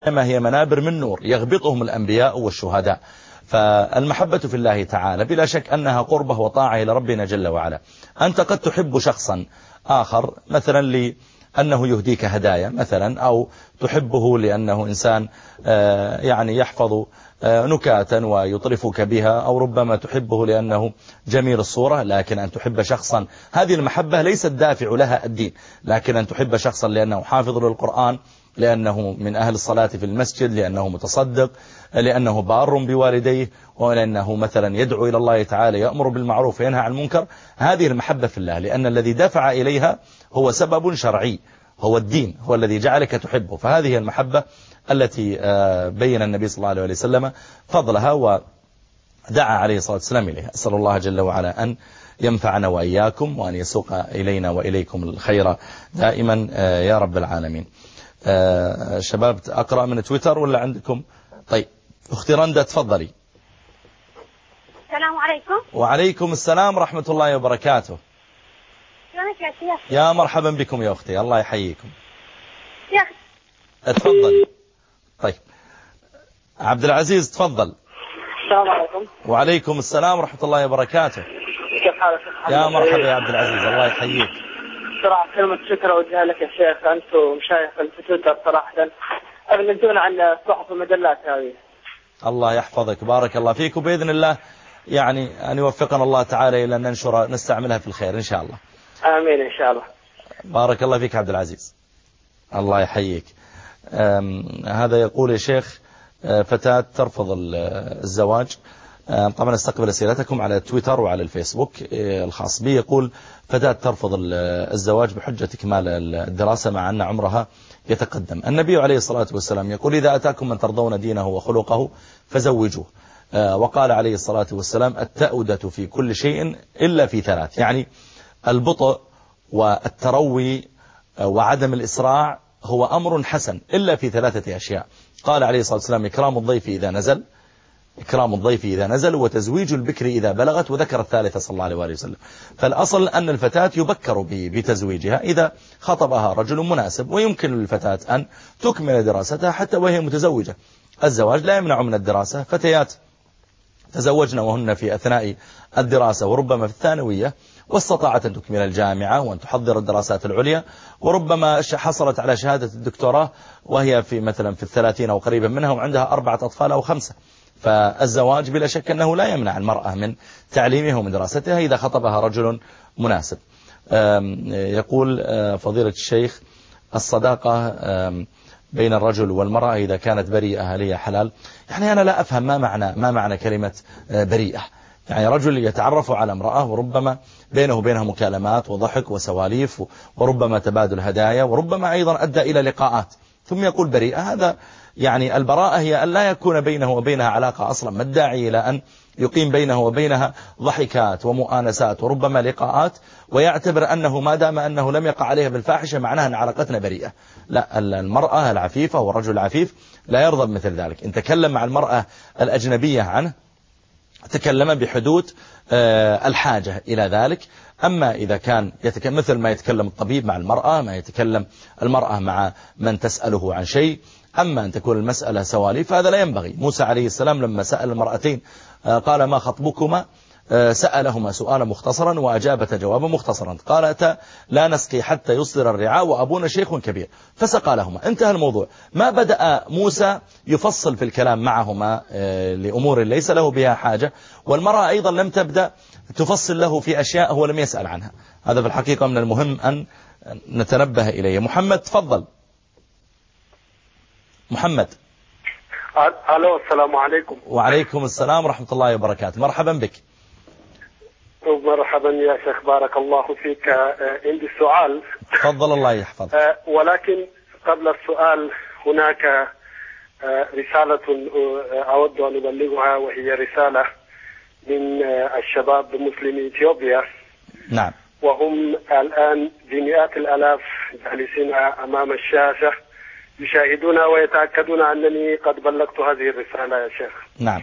إنما هي منابر من نور يغبطهم الأنبياء والشهداء. فالمحبة في الله تعالى بلا شك أنها قربة وطاعة إلى ربنا جل وعلا. أنت قد تحب شخصا آخر مثلا لأنه يهديك هدايا مثلا، أو تحبه لأنه إنسان يعني يحفظ نكاتا ويطرفك بها، أو ربما تحبه لأنه جميل الصورة. لكن أن تحب شخصا، هذه المحبة ليست دافع لها الدين، لكن أن تحب شخصا لأنه حافظ للقرآن، لأنه من أهل الصلاة في المسجد، لأنه متصدق، لأنه بار بوالديه، ولأنه مثلا يدعو إلى الله تعالى، يأمر بالمعروف وينهى عن المنكر. هذه المحبة في الله، لأن الذي دفع إليها هو سبب شرعي، هو الدين، هو الذي جعلك تحبه. فهذه المحبة التي بين النبي صلى الله عليه وسلم فضلها ودعا عليه الصلاة والسلام إليها. أسأل الله جل وعلا أن ينفعنا وإياكم، وأن يسوق إلينا وإليكم الخير دائما يا رب العالمين. شباب أقرأ من تويتر ولا عندكم؟ طيب أختي رندا تفضلي. السلام عليكم. وعليكم السلام ورحمة الله وبركاته. يا شيخ. يا مرحبا بكم يا أختي، الله يحييكم. شيخ تفضل. طيب عبد العزيز تفضل. السلام عليكم. وعليكم السلام ورحمة الله وبركاته. كيف حالك؟ يا مرحبا يا عبد العزيز، الله يحييك. صراحة كلمة شكر أوجهها لك يا شيخ، أنت ومشايخ في تويتر صراحة أبلغونا عن الصحف والمجلات هذه. الله يحفظك، بارك الله فيك، وبإذن الله يعني أن يوفقنا الله تعالى إلى أن ننشر نستعملها في الخير إن شاء الله. آمين إن شاء الله. بارك الله فيك عبد العزيز، الله يحييك. هذا يقول يا شيخ فتاة ترفض الزواج. طبعا استقبل أسئلتكم على تويتر وعلى الفيسبوك الخاص بي. يقول فتاة ترفض الزواج بحجة إكمال الدراسة مع أن عمرها يتقدم. النبي عليه الصلاة والسلام يقول إذا أتاكم من ترضون دينه وخلقه فزوجوه. وقال عليه الصلاة والسلام التأودة في كل شيء إلا في ثلاث، يعني البطء والتروي وعدم الإسراع هو أمر حسن إلا في ثلاثة أشياء. قال عليه الصلاة والسلام إكرام الضيف إذا نزل وتزويج البكر إذا بلغت، وذكر الثالثة صلى الله عليه وسلم. فالأصل أن الفتاة يبكر بتزويجها إذا خطبها رجل مناسب، ويمكن للفتاة أن تكمل دراستها حتى وهي متزوجة. الزواج لا يمنع من الدراسة. فتيات تزوجنا وهن في أثناء الدراسة وربما في الثانوية، واستطاعت أن تكمل الجامعة وأن تحضر الدراسات العليا، وربما حصلت على شهادة الدكتوراه وهي في مثلا في 30 أو قريبا منها، وعندها 4 أطفال أو 5. فالزواج بلا شك أنه لا يمنع المرأة من تعليمها ومن دراستها إذا خطبها رجل مناسب. يقول فضيلة الشيخ الصداقة بين الرجل والمرأة إذا كانت بريئة هل هي حلال؟ يعني أنا لا أفهم ما معنى كلمة بريئة. يعني رجل يتعرف على امرأة وربما بينه وبينها مكالمات وضحك وسواليف وربما تبادل هدايا وربما أيضا أدى إلى لقاءات، ثم يقول بريئة. هذا يعني البراءة هي أن لا يكون بينه وبينها علاقة أصلا. ما الداعي إلى أن يقيم بينه وبينها ضحكات ومؤانسات وربما لقاءات ويعتبر أنه ما دام أنه لم يقع عليها بالفاحشة معناها أن علاقتنا بريئة؟ لا، المرأة العفيفة والرجل العفيف لا يرضى بمثل ذلك. إن تكلم مع المرأة الأجنبية عنه تكلم بحدود الحاجة إلى ذلك. أما إذا كان مثل ما يتكلم الطبيب مع المرأة، ما يتكلم المرأة مع من تسأله عن شيء، أما أن تكون المسألة سواليف فهذا لا ينبغي. موسى عليه السلام لما سأل المرأتين قال ما خطبكما، سألهما سؤالا مختصرا وأجابت جوابا مختصرا. قالتا لا نسقي حتى يصدر الرعاء وأبونا شيخ كبير، فسقى لهما. انتهى الموضوع. ما بدأ موسى يفصل في الكلام معهما لأمور ليس له بها حاجة، والمرأة أيضا لم تبدأ تفصل له في أشياء هو لم يسأل عنها. هذا في الحقيقة من المهم أن نتنبه إليه. محمد تفضل. محمد. الو السلام عليكم. وعليكم السلام ورحمة الله وبركاته. مرحبا بك. مرحبا يا شيخ، بارك الله فيك. عندي سؤال. تفضل الله يحفظك. ولكن قبل السؤال هناك رسالة أود أن أبلغها، وهي رسالة من الشباب مسلمي إثيوبيا. نعم. وهم الآن بمئات الآلاف جالسين أمام الشاشة يشاهدون ويتأكدون أنني قد بلغت هذه الرسالة يا شيخ. نعم.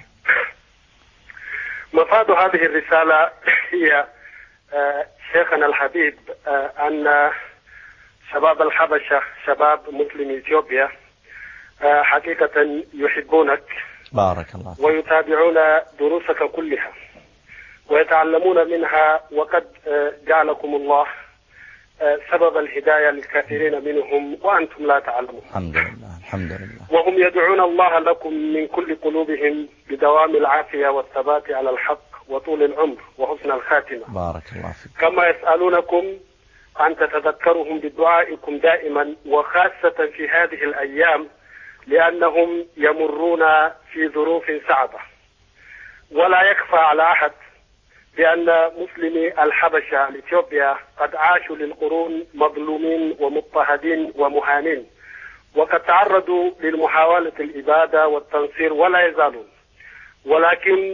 مفاد هذه الرسالة هي شيخنا الحبيب أن شباب الحبشة، شباب مسلمي إثيوبيا، حقيقة يحبونك بارك الله فيك. ويتابعون دروسك كلها ويتعلمون منها، وقد جعلكم الله سبب الهداية للكثيرين منهم وأنتم لا تعلمون. الحمد لله الحمد لله. وهم يدعون الله لكم من كل قلوبهم بدوام العافية والثبات على الحق وطول العمر وحسن الخاتمة. بارك الله فيك. كما يسألونكم أن تتذكرهم بدعائكم دائما، وخاصة في هذه الأيام لأنهم يمرون في ظروف صعبة. ولا يخفى على أحد بأن مسلمي الحبشة الإثيوبيا قد عاشوا للقرون مظلومين ومضطهدين ومهانين، وقد تعرضوا للمحاولة الإبادة والتنصير ولا يزالون، ولكن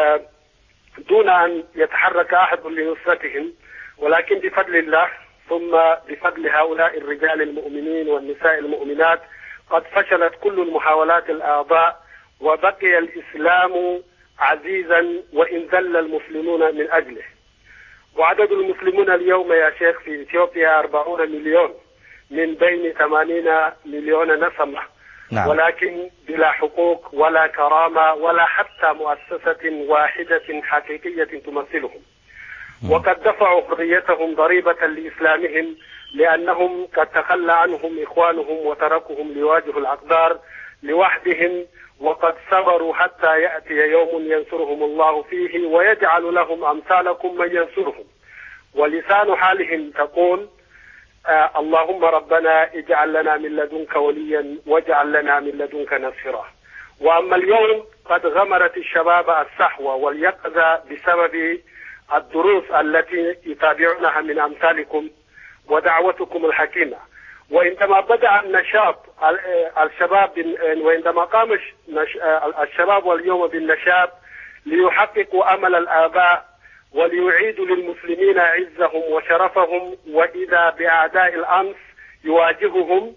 دون أن يتحرك أحد لنصرتهم، ولكن بفضل الله ثم بفضل هؤلاء الرجال المؤمنين والنساء المؤمنات قد فشلت كل المحاولات الأعضاء، وبقي الإسلام عزيزا وإن ذل المسلمون من أجله. وعدد المسلمون اليوم يا شيخ في إثيوبيا 40 مليون من بين 80 مليون نسمة. نعم. ولكن بلا حقوق ولا كرامة ولا حتى مؤسسة واحدة حقيقية تمثلهم. وقد دفعوا حريتهم ضريبة لإسلامهم، لأنهم قد تخلى عنهم إخوانهم وتركهم ليواجهوا الأقدار لوحدهم، وقد صبروا حتى يأتي يوم ينصرهم الله فيه ويجعل لهم أمثالكم من ينصرهم. ولسان حالهم تقول اللهم ربنا اجعل لنا من لدنك وليا واجعل لنا من لدنك نصيرا. وأما اليوم قد غمرت الشباب الصحوة واليقظة بسبب الدروس التي يتابعونها من أمثالكم ودعوتكم الحكيمة. وعندما بدأ النشاط الشباب، وعندما قام الشباب واليوم بالنشاط ليحققوا أمل الآباء وليعيدوا للمسلمين عزهم وشرفهم، وإذا بأعداء الأمس يواجههم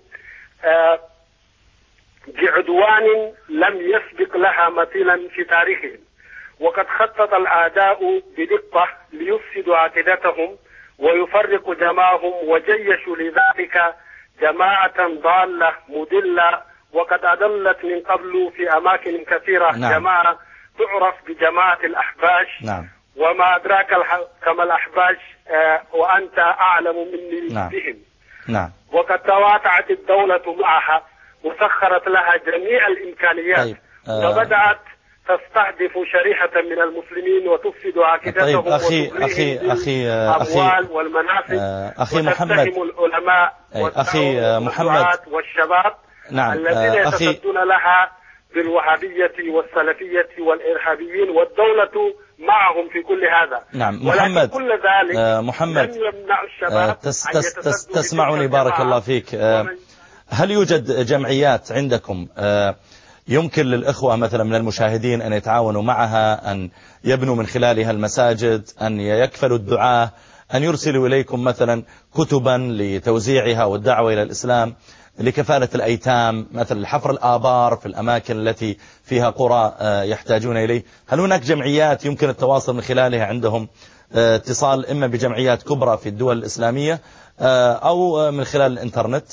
بعدوان لم يسبق لها مثيلا في تاريخهم. وقد خطط الأعداء بدقة ليفسدوا عقيدتهم ويفرقوا جماعهم، وجيشوا لذلك جماعة ضالة مدلة، وقد أضلت من قبل في أماكن كثيرة. نعم. جماعة تعرف بجماعة الأحباش. نعم. وما أدراك كما الأحباش وأنت أعلم مني. نعم. بهم. نعم. وقد تواتعت الدولة معها وسخرت لها جميع الإمكانيات. طيب. وبدأت تستهدف شريحة من المسلمين وتفسد عقيدتهم. طيب أخي الأموال والمنافذ. أخي محمد، وتتهم العلماء أخي محمد والشباب. نعم. الذين يتصدون لها بالوهابية والسلفية والإرهابيين، والدولة معهم في كل هذا. نعم. محمد، كل ذلك محمد لم يمنع الشباب تسمعني بارك الله فيك. هل يوجد جمعيات عندكم يمكن للإخوة مثلا من المشاهدين أن يتعاونوا معها، أن يبنوا من خلالها المساجد، أن يكفلوا الدعاة، أن يرسلوا إليكم مثلا كتبا لتوزيعها والدعوة إلى الإسلام، لكفالة الأيتام، مثلا حفر الآبار في الأماكن التي فيها قرى يحتاجون إليه؟ هل هناك جمعيات يمكن التواصل من خلالها؟ عندهم اتصال إما بجمعيات كبرى في الدول الإسلامية أو من خلال الإنترنت؟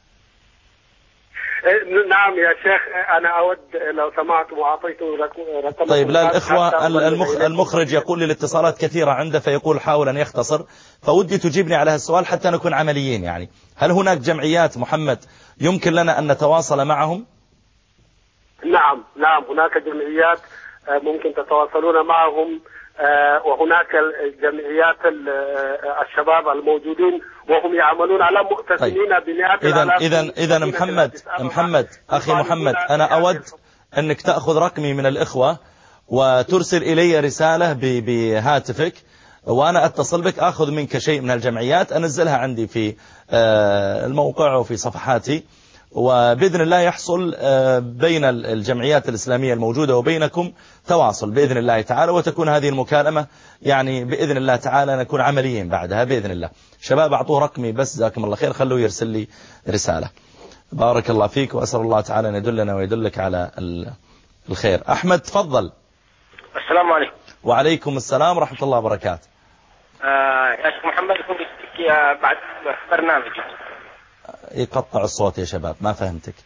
نعم يا شيخ، أنا أود لو سمعت وأعطيته رقم. طيب، لا الإخوة المخرج يقول لي الاتصالات كثيرة عنده، فيقول حاول أن يختصر، فودي تجيبني على هالسؤال حتى نكون عمليين. يعني هل هناك جمعيات محمد يمكن لنا أن نتواصل معهم؟ نعم هناك جمعيات ممكن تتواصلون معهم، وهناك جمعيات الشباب الموجودين وهم يعملون على مؤتسمين بمئات الآلاف. إذا محمد أخي محمد، أنا أود أنك تأخذ رقمي من الإخوة وترسل إلي رسالة بهاتفك، وأنا أتصل بك، أخذ منك شيء من الجمعيات أنزلها عندي في الموقع وفي صفحاتي، وبإذن الله يحصل بين الجمعيات الإسلامية الموجودة وبينكم تواصل بإذن الله تعالى، وتكون هذه المكالمة يعني بإذن الله تعالى نكون عمليين بعدها بإذن الله. شباب أعطوه رقمي بس، جزاكم الله خير، خلوه يرسل لي رسالة. بارك الله فيك، وأسأل الله تعالى أن يدلنا ويدلك على الخير. أحمد تفضل. السلام عليكم. وعليكم السلام ورحمة الله وبركاته. يا شيخ محمد، كنت بعد برنامج يقطع الصوت يا شباب، ما فهمتك.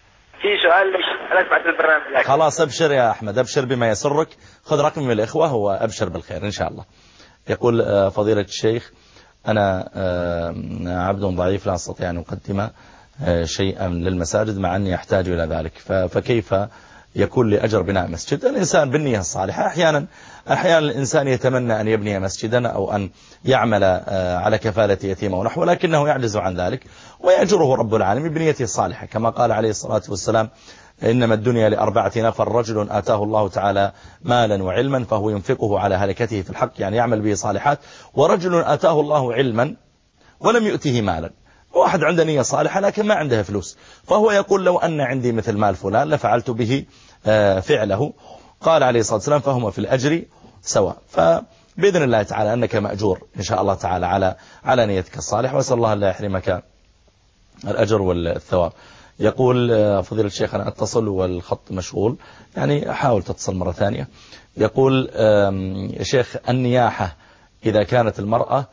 في سؤال أنا سمعت البرنامج لك. خلاص أبشر يا أحمد، أبشر بما يسرك، خذ رقم من الإخوة وأبشر بالخير إن شاء الله. يقول فضيلة الشيخ أنا عبد ضعيف لا أستطيع أن أقدم شيئا للمساجد مع أني أحتاج إلى ذلك، فكيف يكون لي أجر بناء مسجد؟ الإنسان بالنية الصالحة أحيانا الإنسان يتمنى أن يبني مسجدا أو أن يعمل على كفالة يتيمة ونحو، ولكنه يعجز عن ذلك ويأجره رب العالمين بنيته الصالحة، كما قال عليه الصلاة والسلام إنما الدنيا ل4 نفر: رجل آتاه الله تعالى مالا وعلما فهو ينفقه على هلكته في الحق، يعني يعمل به صالحات، ورجل آتاه الله علما ولم يؤته مالا. واحد عنده نية صالحة لكن ما عنده فلوس، فهو يقول لو أن عندي مثل مال فلان لفعلت به فعله. قال عليه الصلاة والسلام فهما في الأجر سواء. فبإذن الله تعالى أنك مأجور إن شاء الله تعالى على نيتك الصالح، وأسأل الله لا يحرمك الأجر والثواب. يقول فضيلة الشيخ أنا أتصل والخط مشغول، يعني أحاول تتصل مرة ثانية. يقول شيخ النياحة إذا كانت المرأة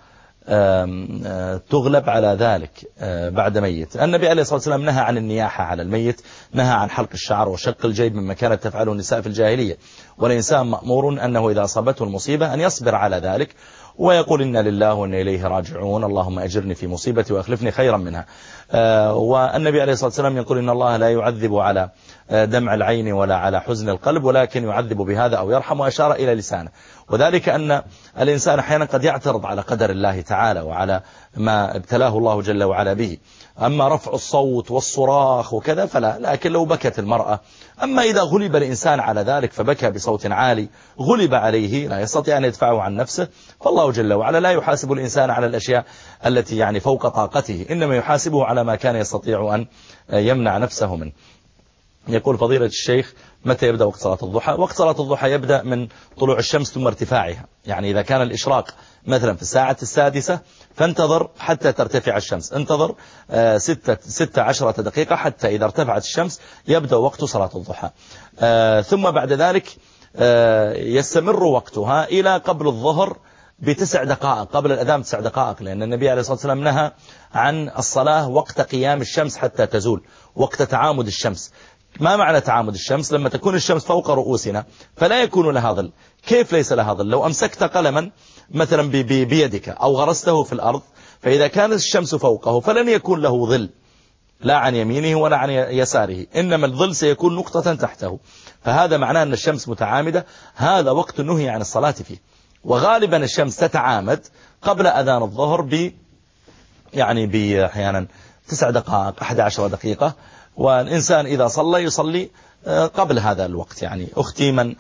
تغلب على ذلك بعد ميت، النبي عليه الصلاة والسلام نهى عن النياحة على الميت، نهى عن حلق الشعر وشق الجيب مما كانت تفعله النساء في الجاهلية، والإنسان مأمور أنه إذا أصابته المصيبة أن يصبر على ذلك ويقول إنا لله وإنا إليه راجعون، اللهم أجرني في مصيبتي وأخلفني خيرا منها. والنبي عليه الصلاة والسلام يقول إن الله لا يعذب على دمع العين ولا على حزن القلب ولكن يعذب بهذا أو يرحم، وأشار إلى لسانه، وذلك أن الإنسان أحيانا قد يعترض على قدر الله تعالى وعلى ما ابتلاه الله جل وعلا به. أما رفع الصوت والصراخ وكذا فلا، لكن لو بكت المرأة. أما إذا غلب الإنسان على ذلك فبكى بصوت عالي غلب عليه لا يستطيع أن يدفعه عن نفسه، فالله جل وعلا لا يحاسب الإنسان على الأشياء التي يعني فوق طاقته، إنما يحاسبه على ما كان يستطيع أن يمنع نفسه منه. يقول فضيلة الشيخ متى يبدأ وقت صلاة الضحى؟ وقت صلاة الضحى يبدأ من طلوع الشمس ثم ارتفاعها، يعني إذا كان الإشراق مثلا في الساعة 6 فانتظر حتى ترتفع الشمس، انتظر 16 دقيقة حتى إذا ارتفعت الشمس يبدأ وقت صلاة الضحى. ثم بعد ذلك يستمر وقتها إلى قبل الظهر ب9 دقائق، قبل الأذان ب9 دقائق، لأن النبي عليه الصلاة والسلام نهى عن الصلاة وقت قيام الشمس حتى تزول، وقت تعامد الشمس. ما معنى تعامد الشمس؟ لما تكون الشمس فوق رؤوسنا فلا يكون لها ظل. كيف ليس لها ظل؟ لو أمسكت قلما مثلا بيدك أو غرسته في الأرض، فإذا كانت الشمس فوقه فلن يكون له ظل، لا عن يمينه ولا عن يساره، إنما الظل سيكون نقطة تحته. فهذا معناه أن الشمس متعامدة، هذا وقت النهي عن الصلاة فيه. وغالبا الشمس تتعامد قبل أذان الظهر يعني أحيانا 9 دقائق 11 دقيقة، والإنسان إذا صلى يصلي قبل هذا الوقت. يعني أختي من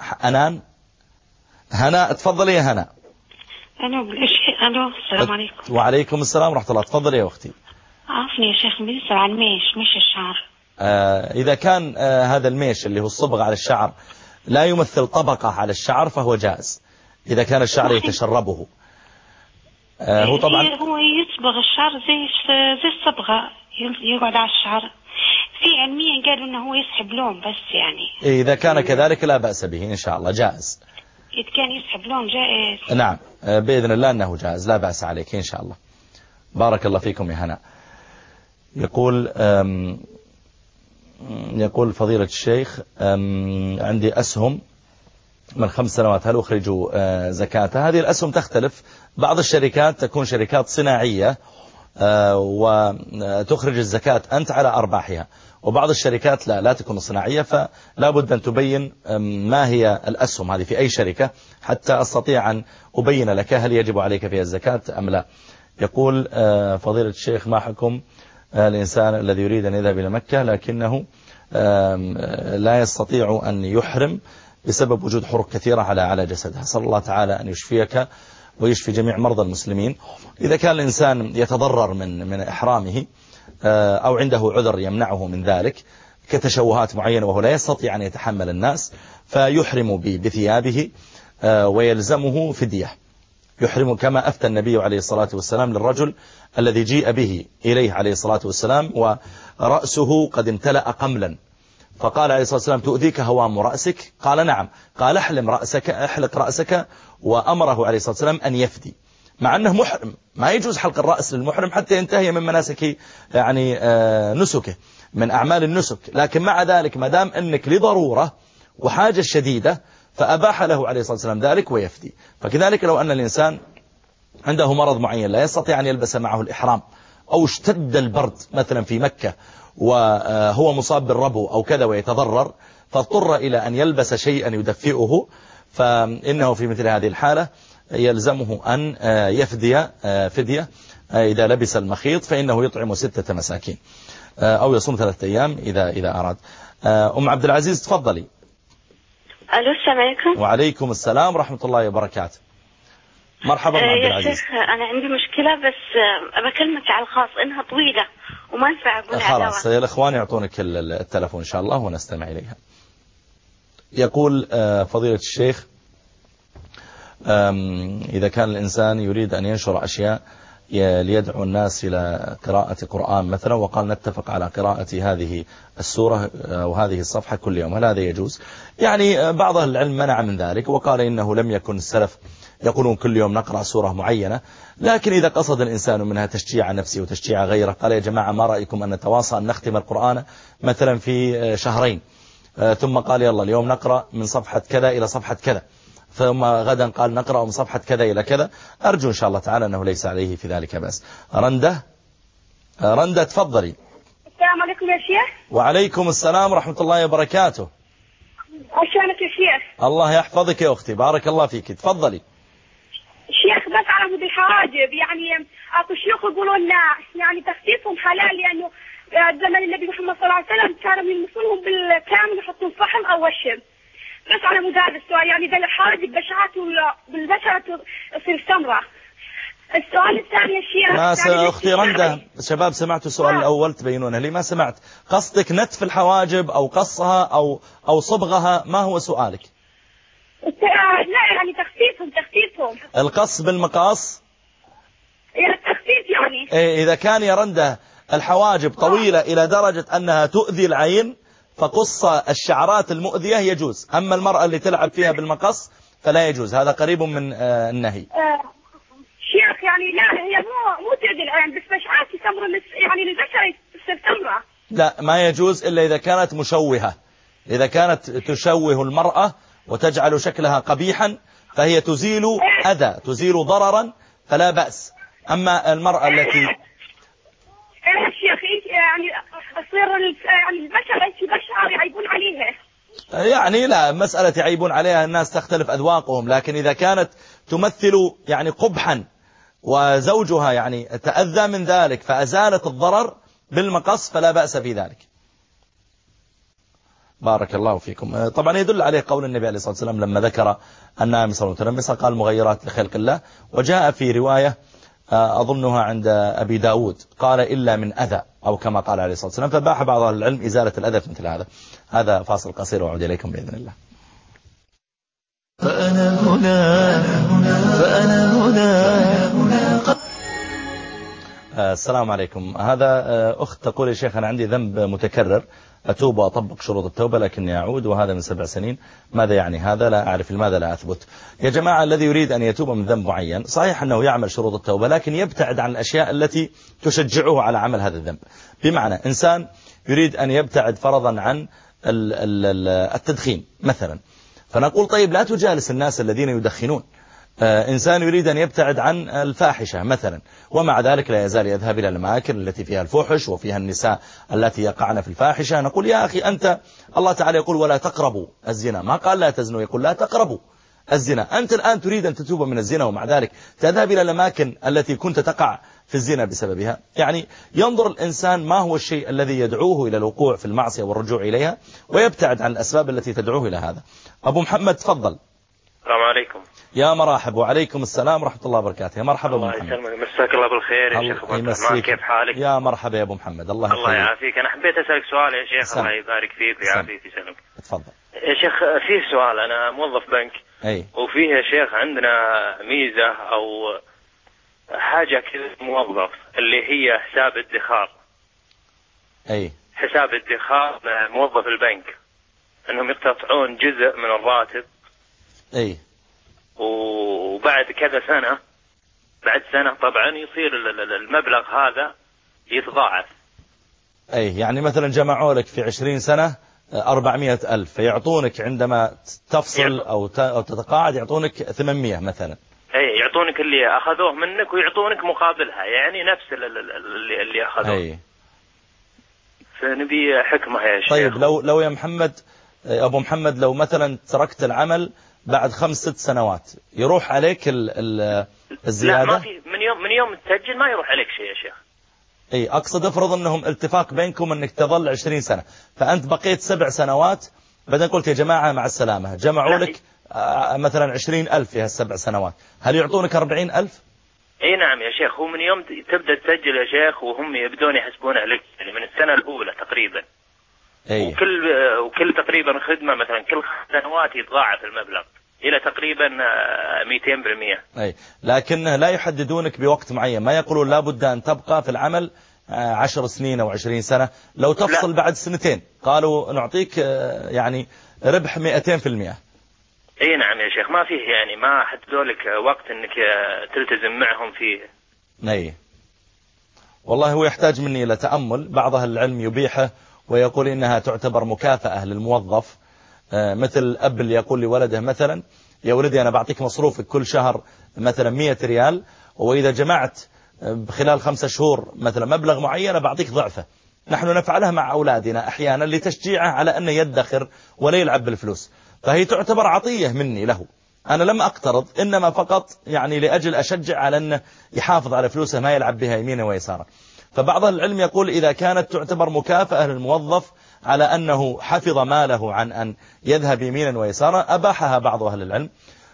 هناء تفضلي يا هناء. ألو السلام عليكم. وعليكم السلام ورحمة الله. تفضلي يا أختي. عافني يا شيخ، بالنسبة على مش الشعر، إذا كان هذا الميش اللي هو الصبغ على الشعر لا يمثل طبقة على الشعر فهو جائز، إذا كان الشعر يتشربه. هو طبعا هو يصبغ الشعر زي الصبغة يقعد على الشعر، في علميا قالوا انه هو يسحب لون بس، يعني إذا كان كذلك لا بأس به إن شاء الله، جائز. إذا كان يسحب لون جائز. نعم بإذن الله أنه جائز، لا بأس عليك إن شاء الله. بارك الله فيكم يا هناء. يقول فضيلة الشيخ عندي أسهم من 5 سنوات، هل أخرجوا زكاتها؟ هذه الأسهم تختلف، بعض الشركات تكون شركات صناعية وتخرج الزكاة أنت على أرباحها، وبعض الشركات لا تكون صناعية، فلا بد أن تبين ما هي الأسهم هذه في أي شركة حتى أستطيع أن أبين لك هل يجب عليك فيها الزكاة أم لا. يقول فضيلة الشيخ ما حكم الإنسان الذي يريد أن يذهب إلى مكة لكنه لا يستطيع أن يحرم بسبب وجود حروق كثيرة على جسده؟ أسأل الله تعالى أن يشفيك ويشفي جميع مرضى المسلمين. إذا كان الإنسان يتضرر من إحرامه أو عنده عذر يمنعه من ذلك كتشوهات معينة وهو لا يستطيع أن يتحمل الناس، فيحرم بثيابه ويلزمه فدية، يحرم كما أفتى النبي عليه الصلاة والسلام للرجل الذي جيء به إليه عليه الصلاة والسلام ورأسه قد امتلأ قملا، فقال عليه الصلاة والسلام تؤذيك هوام رأسك؟ قال نعم. قال احلق رأسك، وأمره عليه الصلاة والسلام أن يفدي. مع أنه محرم، ما يجوز حلق الرأس للمحرم حتى ينتهي من مناسك يعني نسكه، من أعمال النسك. لكن مع ذلك ما دام أنك لضرورة وحاجة شديدة فأباح له عليه الصلاة والسلام ذلك ويفدي. فكذلك لو أن الإنسان عنده مرض معين لا يستطيع أن يلبس معه الإحرام، أو اشتد البرد مثلا في مكة وهو مصاب بالربو أو كذا ويتضرر، فاضطر إلى أن يلبس شيئا يدفئه، فإنه في مثل هذه الحالة يلزمه أن يفدي فدية. إذا لبس المخيط فإنه يطعم 6 مساكين أو يصوم 3 أيام إذا أراد. أم عبد العزيز تفضلي. ألو، السلام عليكم. وعليكم السلام ورحمة الله وبركاته. مرحبا عبد العزيز. يا شيخ أنا عندي مشكلة بس بكلمك على الخاص، إنها طويلة وما ينفع أقولها. خلاص الإخوان يعطونك التلفون إن شاء الله ونستمع إليها. يقول فضيلة الشيخ إذا كان الإنسان يريد أن ينشر أشياء ليدعو الناس إلى قراءة قرآن مثلا، وقال نتفق على قراءة هذه السورة وهذه الصفحة كل يوم، هل هذا يجوز؟ يعني بعض العلم منع من ذلك وقال إنه لم يكن السلف يقولون كل يوم نقرأ سورة معينة، لكن إذا قصد الإنسان منها تشجيع نفسه وتشجيع غيره، قال يا جماعة ما رأيكم أن نتواصى أن نختم القرآن مثلا في 2 شهر، ثم قال يلا اليوم نقرأ من صفحة كذا إلى صفحة كذا، ثم غدا قال نقرأ من صفحة كذا إلى كذا. أرجو إن شاء الله تعالى أنه ليس عليه في ذلك بأس. رندة تفضلي. السلام عليكم يا شيخ. وعليكم السلام ورحمة الله وبركاته. عشانك يا شيخ. الله يحفظك يا أختي، بارك الله فيك، تفضلي. شيخ بس على مود الحواجب، يعني اكو شيوخ يقولون يعني تخفيفهم حلال، لانه زمن النبي محمد صلى الله عليه وسلم كانوا يلمسونهم بالكامل يحطون فحم او وشم. بس على مود هذا السؤال، يعني اذا الحواجب بشعات بالبشرة تصير سمراء. السؤال الثاني يا شيخ. ما أختي رندة، شباب سمعتوا السؤال الأول تبينونه لي؟ ما سمعت. قصدك نتف الحواجب أو قصها أو صبغها؟ ما هو سؤالك؟ لا يعني تخفيفهم. القص بالمقاص؟ التخفيف يعني. إذا كان يا رندة الحواجب طويلة إلى درجة أنها تؤذي العين فقص الشعرات المؤذية يجوز، أما المرأة اللي تلعب فيها بالمقص فلا يجوز، هذا قريب من النهي. شيخ يعني لا هي مو تؤذي العين، بس بشعات تمر يعني للبشرة تصير سمراء. لا ما يجوز إلا إذا كانت مشوهة، إذا كانت تشوه المرأة وتجعل شكلها قبيحا فهي تزيل أذى، تزيل ضررا، فلا بأس. أما المرأة التي شيخ يعني تصير يعني البشرة في بشعة يعيبون عليها، يعني لا مسألة يعيبون عليها، الناس تختلف أذواقهم، لكن إذا كانت تمثل يعني قبحا وزوجها يعني تأذى من ذلك فأزالت الضرر بالمقص فلا بأس في ذلك. بارك الله فيكم. طبعا يدل عليه قول النبي عليه الصلاة والسلام لما ذكر النامصة والمتنمصة قال مغيرات لخلق الله، وجاء في رواية أظنها عند أبي داود قال إلا من أذى، أو كما قال عليه الصلاة والسلام، فباح بعض العلم إزالة الأذى مثل هذا. هذا فاصل قصير وأعود إليكم بإذن الله. فأنا هنا. السلام عليكم. هذا أخت تقول يا شيخ أنا عندي ذنب متكرر، أتوب وأطبق شروط التوبة لكني أعود، وهذا من 7 سنين، ماذا يعني هذا؟ لا أعرف لماذا لا أثبت. يا جماعة الذي يريد أن يتوب من ذنب معين صحيح أنه يعمل شروط التوبة، لكن يبتعد عن الأشياء التي تشجعه على عمل هذا الذنب. بمعنى إنسان يريد أن يبتعد فرضا عن التدخين مثلا، فنقول طيب لا تجالس الناس الذين يدخنون. إنسان يريد أن يبتعد عن الفاحشة مثلا، ومع ذلك لا يزال يذهب إلى الأماكن التي فيها الفحش وفيها النساء التي يقعن في الفاحشة، نقول يا أخي أنت الله تعالى يقول ولا تقربوا الزنا، ما قال لا تزنوا، يقول لا تقربوا الزنا. أنت الآن تريد أن تتوب من الزنا ومع ذلك تذهب إلى الأماكن التي كنت تقع في الزنا بسببها. يعني ينظر الإنسان ما هو الشيء الذي يدعوه إلى الوقوع في المعصية والرجوع إليها، ويبتعد عن الأسباب التي تدعوه إلى هذا. أبو محمد تفضل. السلام عليكم. يا مرحبا. وعليكم السلام ورحمة الله وبركاته. يا مرحبا أبو محمد. الله يسلمك، مساك الله بالخير يا شيخ أبو محمد، كيف حالك؟ يا مرحبا يا أبو محمد. الله يعافيك. أنا حبيت أسألك سؤال يا شيخ. الله يبارك فيك ويعافيك ويسلمك. تفضل يا شيخ. فيه سؤال، أنا موظف بنك وفيه يا شيخ عندنا ميزة أو حاجة كذا موظف اللي هي حساب ادخار. حساب ادخار موظف البنك، أنهم يقتطعون جزء من الراتب وبعد كذا سنة بعد سنة طبعا يصير المبلغ هذا يتضاعف. أي يعني مثلا جمعوا لك في 20 سنة 400,000 فيعطونك عندما تفصل أو تتقاعد يعطونك 800 مثلا. أي يعطونك اللي أخذوه منك ويعطونك مقابلها، يعني نفس اللي أخذوه. أي. فنبي حكمة يا شيخ. طيب لو يا محمد أبو محمد لو مثلا تركت العمل بعد 5-6 سنوات يروح عليك الزيادة؟ لا، ما في، من يوم تسجل ما يروح عليك شيء يا شيخ. اي اقصد افرض انهم اتفاق بينكم انك تظل 20 سنة فانت بقيت 7 سنوات بعدين قلت يا جماعة مع السلامة، جمعوا لك مثلا 20,000 في هال7 سنوات، هل يعطونك 40,000؟ اي نعم يا شيخ، هو من يوم تبدأ تسجل يا شيخ وهم يبدون يحسبونه لك يعني من السنة الأولى تقريبا. أي. وكل تقريبا خدمة مثلا كل 5 سنوات يتضاعف المبلغ إلى تقريبا 200%. أي لكن لا يحددونك بوقت معين، ما يقولون لابد أن تبقى في العمل 10 سنين أو 20 سنة، لو تفصل لا. بعد 2 سنين قالوا نعطيك يعني ربح 200%. اي نعم يا شيخ، ما فيه يعني ما حددوا لك وقت انك تلتزم معهم فيه. اي والله هو يحتاج مني إلى تأمل، بعض أهل العلم يبيحه ويقول إنها تعتبر مكافأة للموظف، مثل أب اللي يقول لولده مثلا يا ولدي أنا بعطيك مصروفك كل شهر مثلا 100 ريال، وإذا جمعت خلال 5 شهور مثلا مبلغ معين بعطيك ضعفه. نحن نفعلها مع أولادنا أحيانا لتشجيعه على أن يدخر ولا يلعب بالفلوس، فهي تعتبر عطية مني له، أنا لم أقترض إنما فقط يعني لأجل أشجع على أنه يحافظ على فلوسه ما يلعب بها يمينا ويسارا. فبعض العلم يقول إذا كانت تعتبر مكافأة للموظف على أنه حفظ ماله عن أن يذهب يمينا ويسارا أباحها بعض أهل العلم،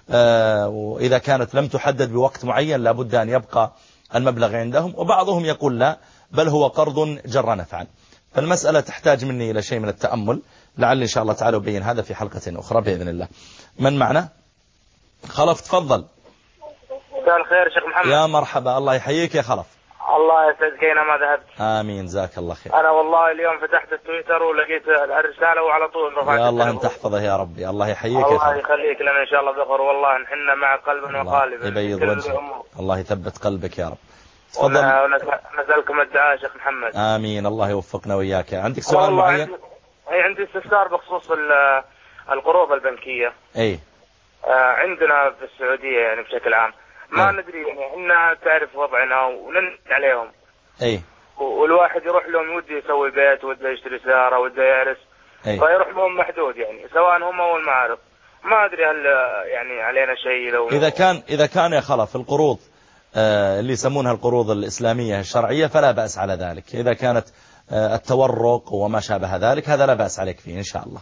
وإذا كانت لم تحدد بوقت معين لابد أن يبقى المبلغ عندهم، وبعضهم يقول لا بل هو قرض جر نفعا. فالمسألة تحتاج مني إلى شيء من التأمل، لعل إن شاء الله تعالى أبين هذا في حلقة أخرى بإذن الله. من معنا؟ خلف تفضل. مساء الخير شيخ محمد. يا مرحبا، الله يحييك يا خلف. الله يسعدك اينما ذهبت. آمين، جزاك الله خير. أنا والله اليوم فتحت التويتر ولقيت الرسالة وعلى طول رفعت. يا الله أن تحفظه يا ربي، الله يحييك. الله يخليك لنا إن شاء الله بخير، والله نحن مع قلب وقالب. يبيض وجهك، الله يثبت قلبك يا رب. تفضل. نسألكم الدعاء شيخ محمد. آمين، الله يوفقنا وإياك. عندك سؤال معين؟ عندي استفسار بخصوص القروض البنكية. أي. عندنا في السعودية يعني بشكل عام ما ندري يعني إحنا تعرف وضعنا وننت عليهم. أي. والواحد يروح لهم ودي يسوي بيت وده يشتري سيارة وده يعرس، فيروح لهم محدود يعني سواء هم أو المعارض. ما أدري هل يعني علينا شيء لو إذا كان يا خلف القروض اللي يسمونها القروض الإسلامية الشرعية فلا بأس على ذلك. إذا كانت التورق وما شابه ذلك هذا لا بأس عليك فيه إن شاء الله.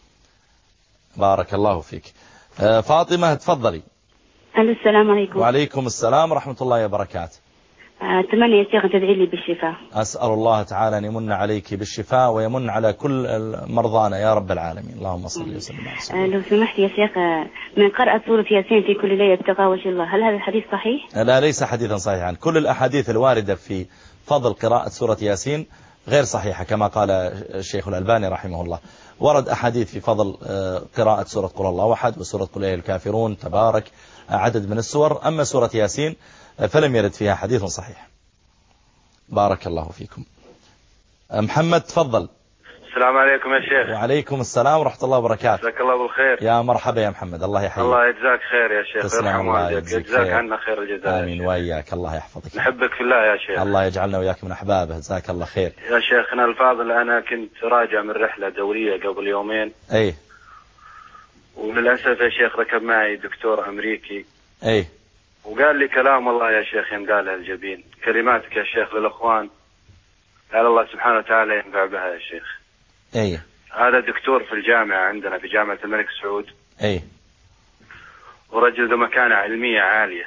بارك الله فيك. فاطمة تفضلي. السلام عليكم. وعليكم السلام ورحمة الله وبركاته. أتمنى يا شيخ تدعي لي بالشفاء. أسأل الله تعالى أن يمن عليك بالشفاء ويمن على كل مرضانا يا رب العالمين. اللهم صل وسلم على سيدنا. لو سمحت يا شيخ، من قرأ سورة ياسين في كل ليلة ابتغاء وجه الله، هل هذا الحديث صحيح؟ لا، ليس حديثا صحيحا. كل الأحاديث الواردة في فضل قراءة سورة ياسين غير صحيحة كما قال الشيخ الألباني رحمه الله. ورد أحاديث في فضل قراءة سورة قل الله أحد وسورة قل أيها الكافرون تبارك، عدد من السور. أما سورة ياسين فلم يرد فيها حديث صحيح. بارك الله فيكم. محمد تفضل. السلام عليكم يا شيخ. وعليكم السلام ورحمة الله وبركاته. جزاك الله بالخير. يا مرحبا يا محمد، الله يحييك. الله يجزاك خير يا شيخ. تسلم، الله يجزاك عنا خير الجزاء. آمين وإياك، الله يحفظك. نحبك في الله يا شيخ. الله يجعلنا وإياك من أحبابه، جزاك الله خير. يا شيخنا الفاضل، أنا كنت راجع من رحلة دولية قبل يومين. أي. وللأسف يا شيخ ركب معي دكتور أمريكي. أي. وقال لي كلام والله يا شيخ ينقالها الجبين، كلماتك يا شيخ للأخوان قال الله سبحانه وتعالى ينفع بها يا شيخ. أي. هذا دكتور في الجامعة عندنا في جامعة الملك سعود. أي. ورجل ذو مكانة علمية عالية.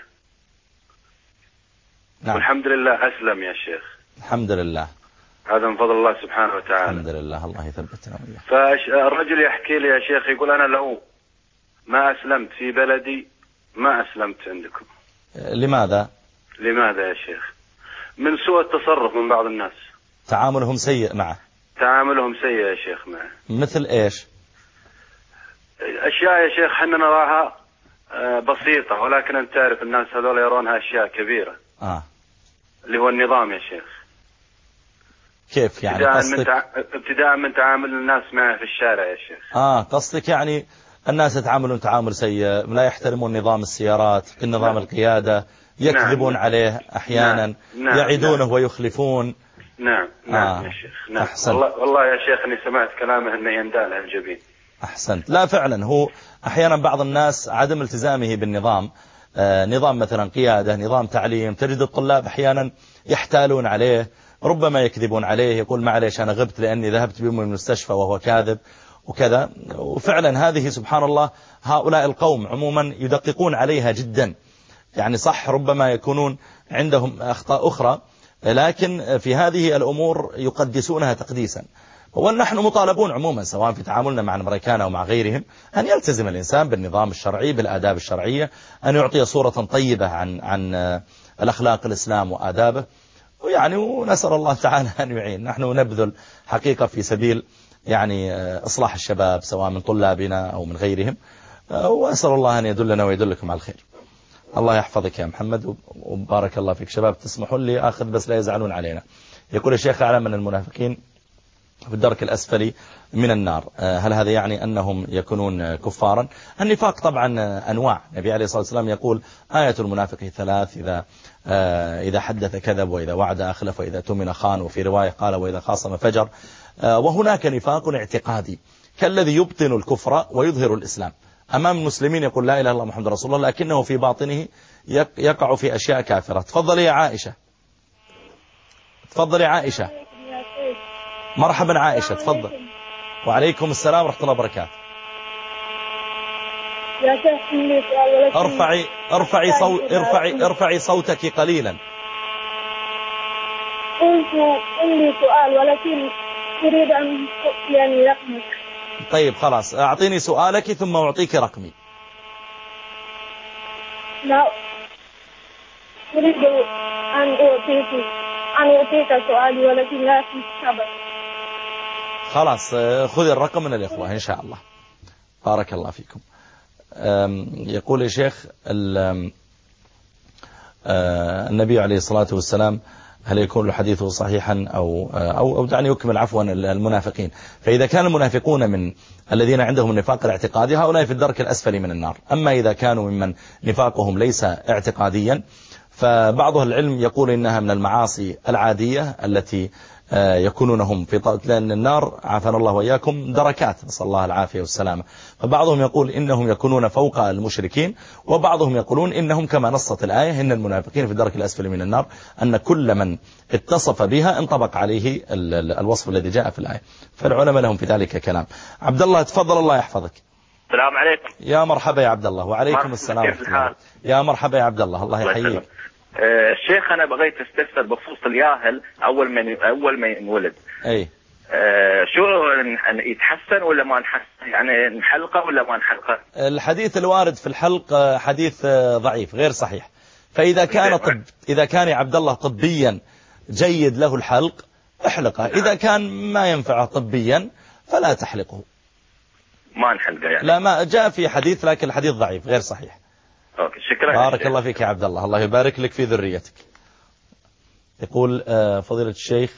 نعم. والحمد لله أسلم يا شيخ. الحمد لله. هذا من فضل الله سبحانه وتعالى. الحمد لله، الله يثبتنا وإياه. فالرجل يحكي لي يا شيخ يقول أنا لو ما أسلمت في بلدي ما أسلمت عندكم. لماذا؟ لماذا يا شيخ؟ من سوء التصرف من بعض الناس. تعاملهم سيء معه. تعاملهم سيء يا شيخ معه. مثل إيش؟ أشياء يا شيخ حنا نراها بسيطة، ولكن أنت تعرف الناس هذول يرونها أشياء كبيرة. اللي هو النظام يا شيخ. كيف يعني؟ ابتداء من تعامل الناس معه في الشارع يا شيخ. قصدك يعني الناس يتعاملون تعامل سيء، لا يحترمون نظام السيارات، نظام القيادة، يكذبون عليه أحيانا، يعيدونه ويخلفون. نعم يا شيخ. نعم. والله يا شيخ أني سمعت كلامه أنه يندالها الجبين. أحسنت. لا فعلا هو أحيانا بعض الناس عدم التزامه بالنظام، نظام مثلا قيادة، نظام تعليم، تجد الطلاب أحيانا يحتالون عليه، ربما يكذبون عليه، يقول معليش أنا غبت لأني ذهبت بهم المستشفى وهو كاذب وكذا. وفعلا هذه سبحان الله هؤلاء القوم عموما يدققون عليها جدا. يعني صح ربما يكونون عندهم أخطاء أخرى، لكن في هذه الأمور يقدسونها تقديسا. ونحن مطالبون عموما سواء في تعاملنا مع الأمريكان أو مع غيرهم أن يلتزم الإنسان بالنظام الشرعي، بالآداب الشرعية، أن يعطي صورة طيبة عن الأخلاق الإسلام وآدابه. ويعني ونسأل الله تعالى أن يعين. نحن نبذل حقيقة في سبيل يعني إصلاح الشباب سواء من طلابنا أو من غيرهم، وأسأل الله أن يدلنا ويدلكم على الخير. الله يحفظك يا محمد وبارك الله فيك. شباب تسمحوا لي أخذ بس لا يزعلون علينا. يقول الشيخ أعلم من المنافقين في الدرك الأسفل من النار، هل هذا يعني أنهم يكونون كفارا؟ النفاق طبعا أنواع. النبي عليه الصلاة والسلام يقول آية المنافق 3: إذا حدث كذب، وإذا وعد أخلف، وإذا تمن خان، وفي رواية قال وإذا خاصم فجر. وهناك نفاق اعتقادي كالذي يبطن الكفر ويظهر الإسلام. أمام المسلمين يقول لا إله إلا الله محمد رسول الله، لكنه في باطنه يقع في أشياء كافرة. تفضلي يا عائشة. تفضلي عائشة. مرحبا عائشة، تفضل. وعليكم السلام ورحمة الله وبركاته. يا شيخ ارفعي صوتك قليلا. قلت عندي سؤال ولكن أريد أن يعني رقمك. طيب خلاص أعطيني سؤالك ثم أعطيك رقمي. لا أريد أن أعطيك سؤالي ولكن لا تستبر. خلاص خذ الرقم من الإخوة إن شاء الله. بارك الله فيكم. يقول يا شيخ النبي عليه الصلاة والسلام هل يكون الحديث صحيحا أو دعني يكمل عفوا المنافقين. فإذا كان المنافقون من الذين عندهم النفاق الاعتقادي هؤلاء في الدرك الأسفل من النار. أما إذا كانوا ممن نفاقهم ليس اعتقاديا فبعض العلم يقول إنها من المعاصي العادية التي يكونون هم في لأن النار عافانا الله وإياكم دركات، نسأل الله العافية والسلامة. فبعضهم يقول إنهم يكونون فوق المشركين، وبعضهم يقولون إنهم كما نصت الآية إن المنافقين في الدرك الأسفل من النار، أن كل من اتصف بها انطبق عليه الوصف الذي جاء في الآية. فالعلماء لهم في ذلك كلام. عبد الله تفضل الله يحفظك. السلام عليكم. يا مرحبا يا عبد الله. وعليكم السلام ورحمة الله. يا مرحبا يا عبد الله، الله يحييك. الشيخ أنا بغيت استفسر بخصوص الياهل أول ما ينولد. أي. شو يتحسن ولا ما نحسن؟ يعني نحلقه ولا ما نحلقه؟ الحديث الوارد في الحلق حديث ضعيف غير صحيح. فإذا كان إذا كان يا عبد الله طبيا جيد له الحلق احلقه، إذا كان ما ينفعه طبيا فلا تحلقه. ما نحلقه يعني؟ لا، ما جاء في حديث لكن الحديث ضعيف غير صحيح. أوكي شكرا. بارك الله فيك يا عبد الله، الله يبارك لك في ذريتك. يقول فضيلة الشيخ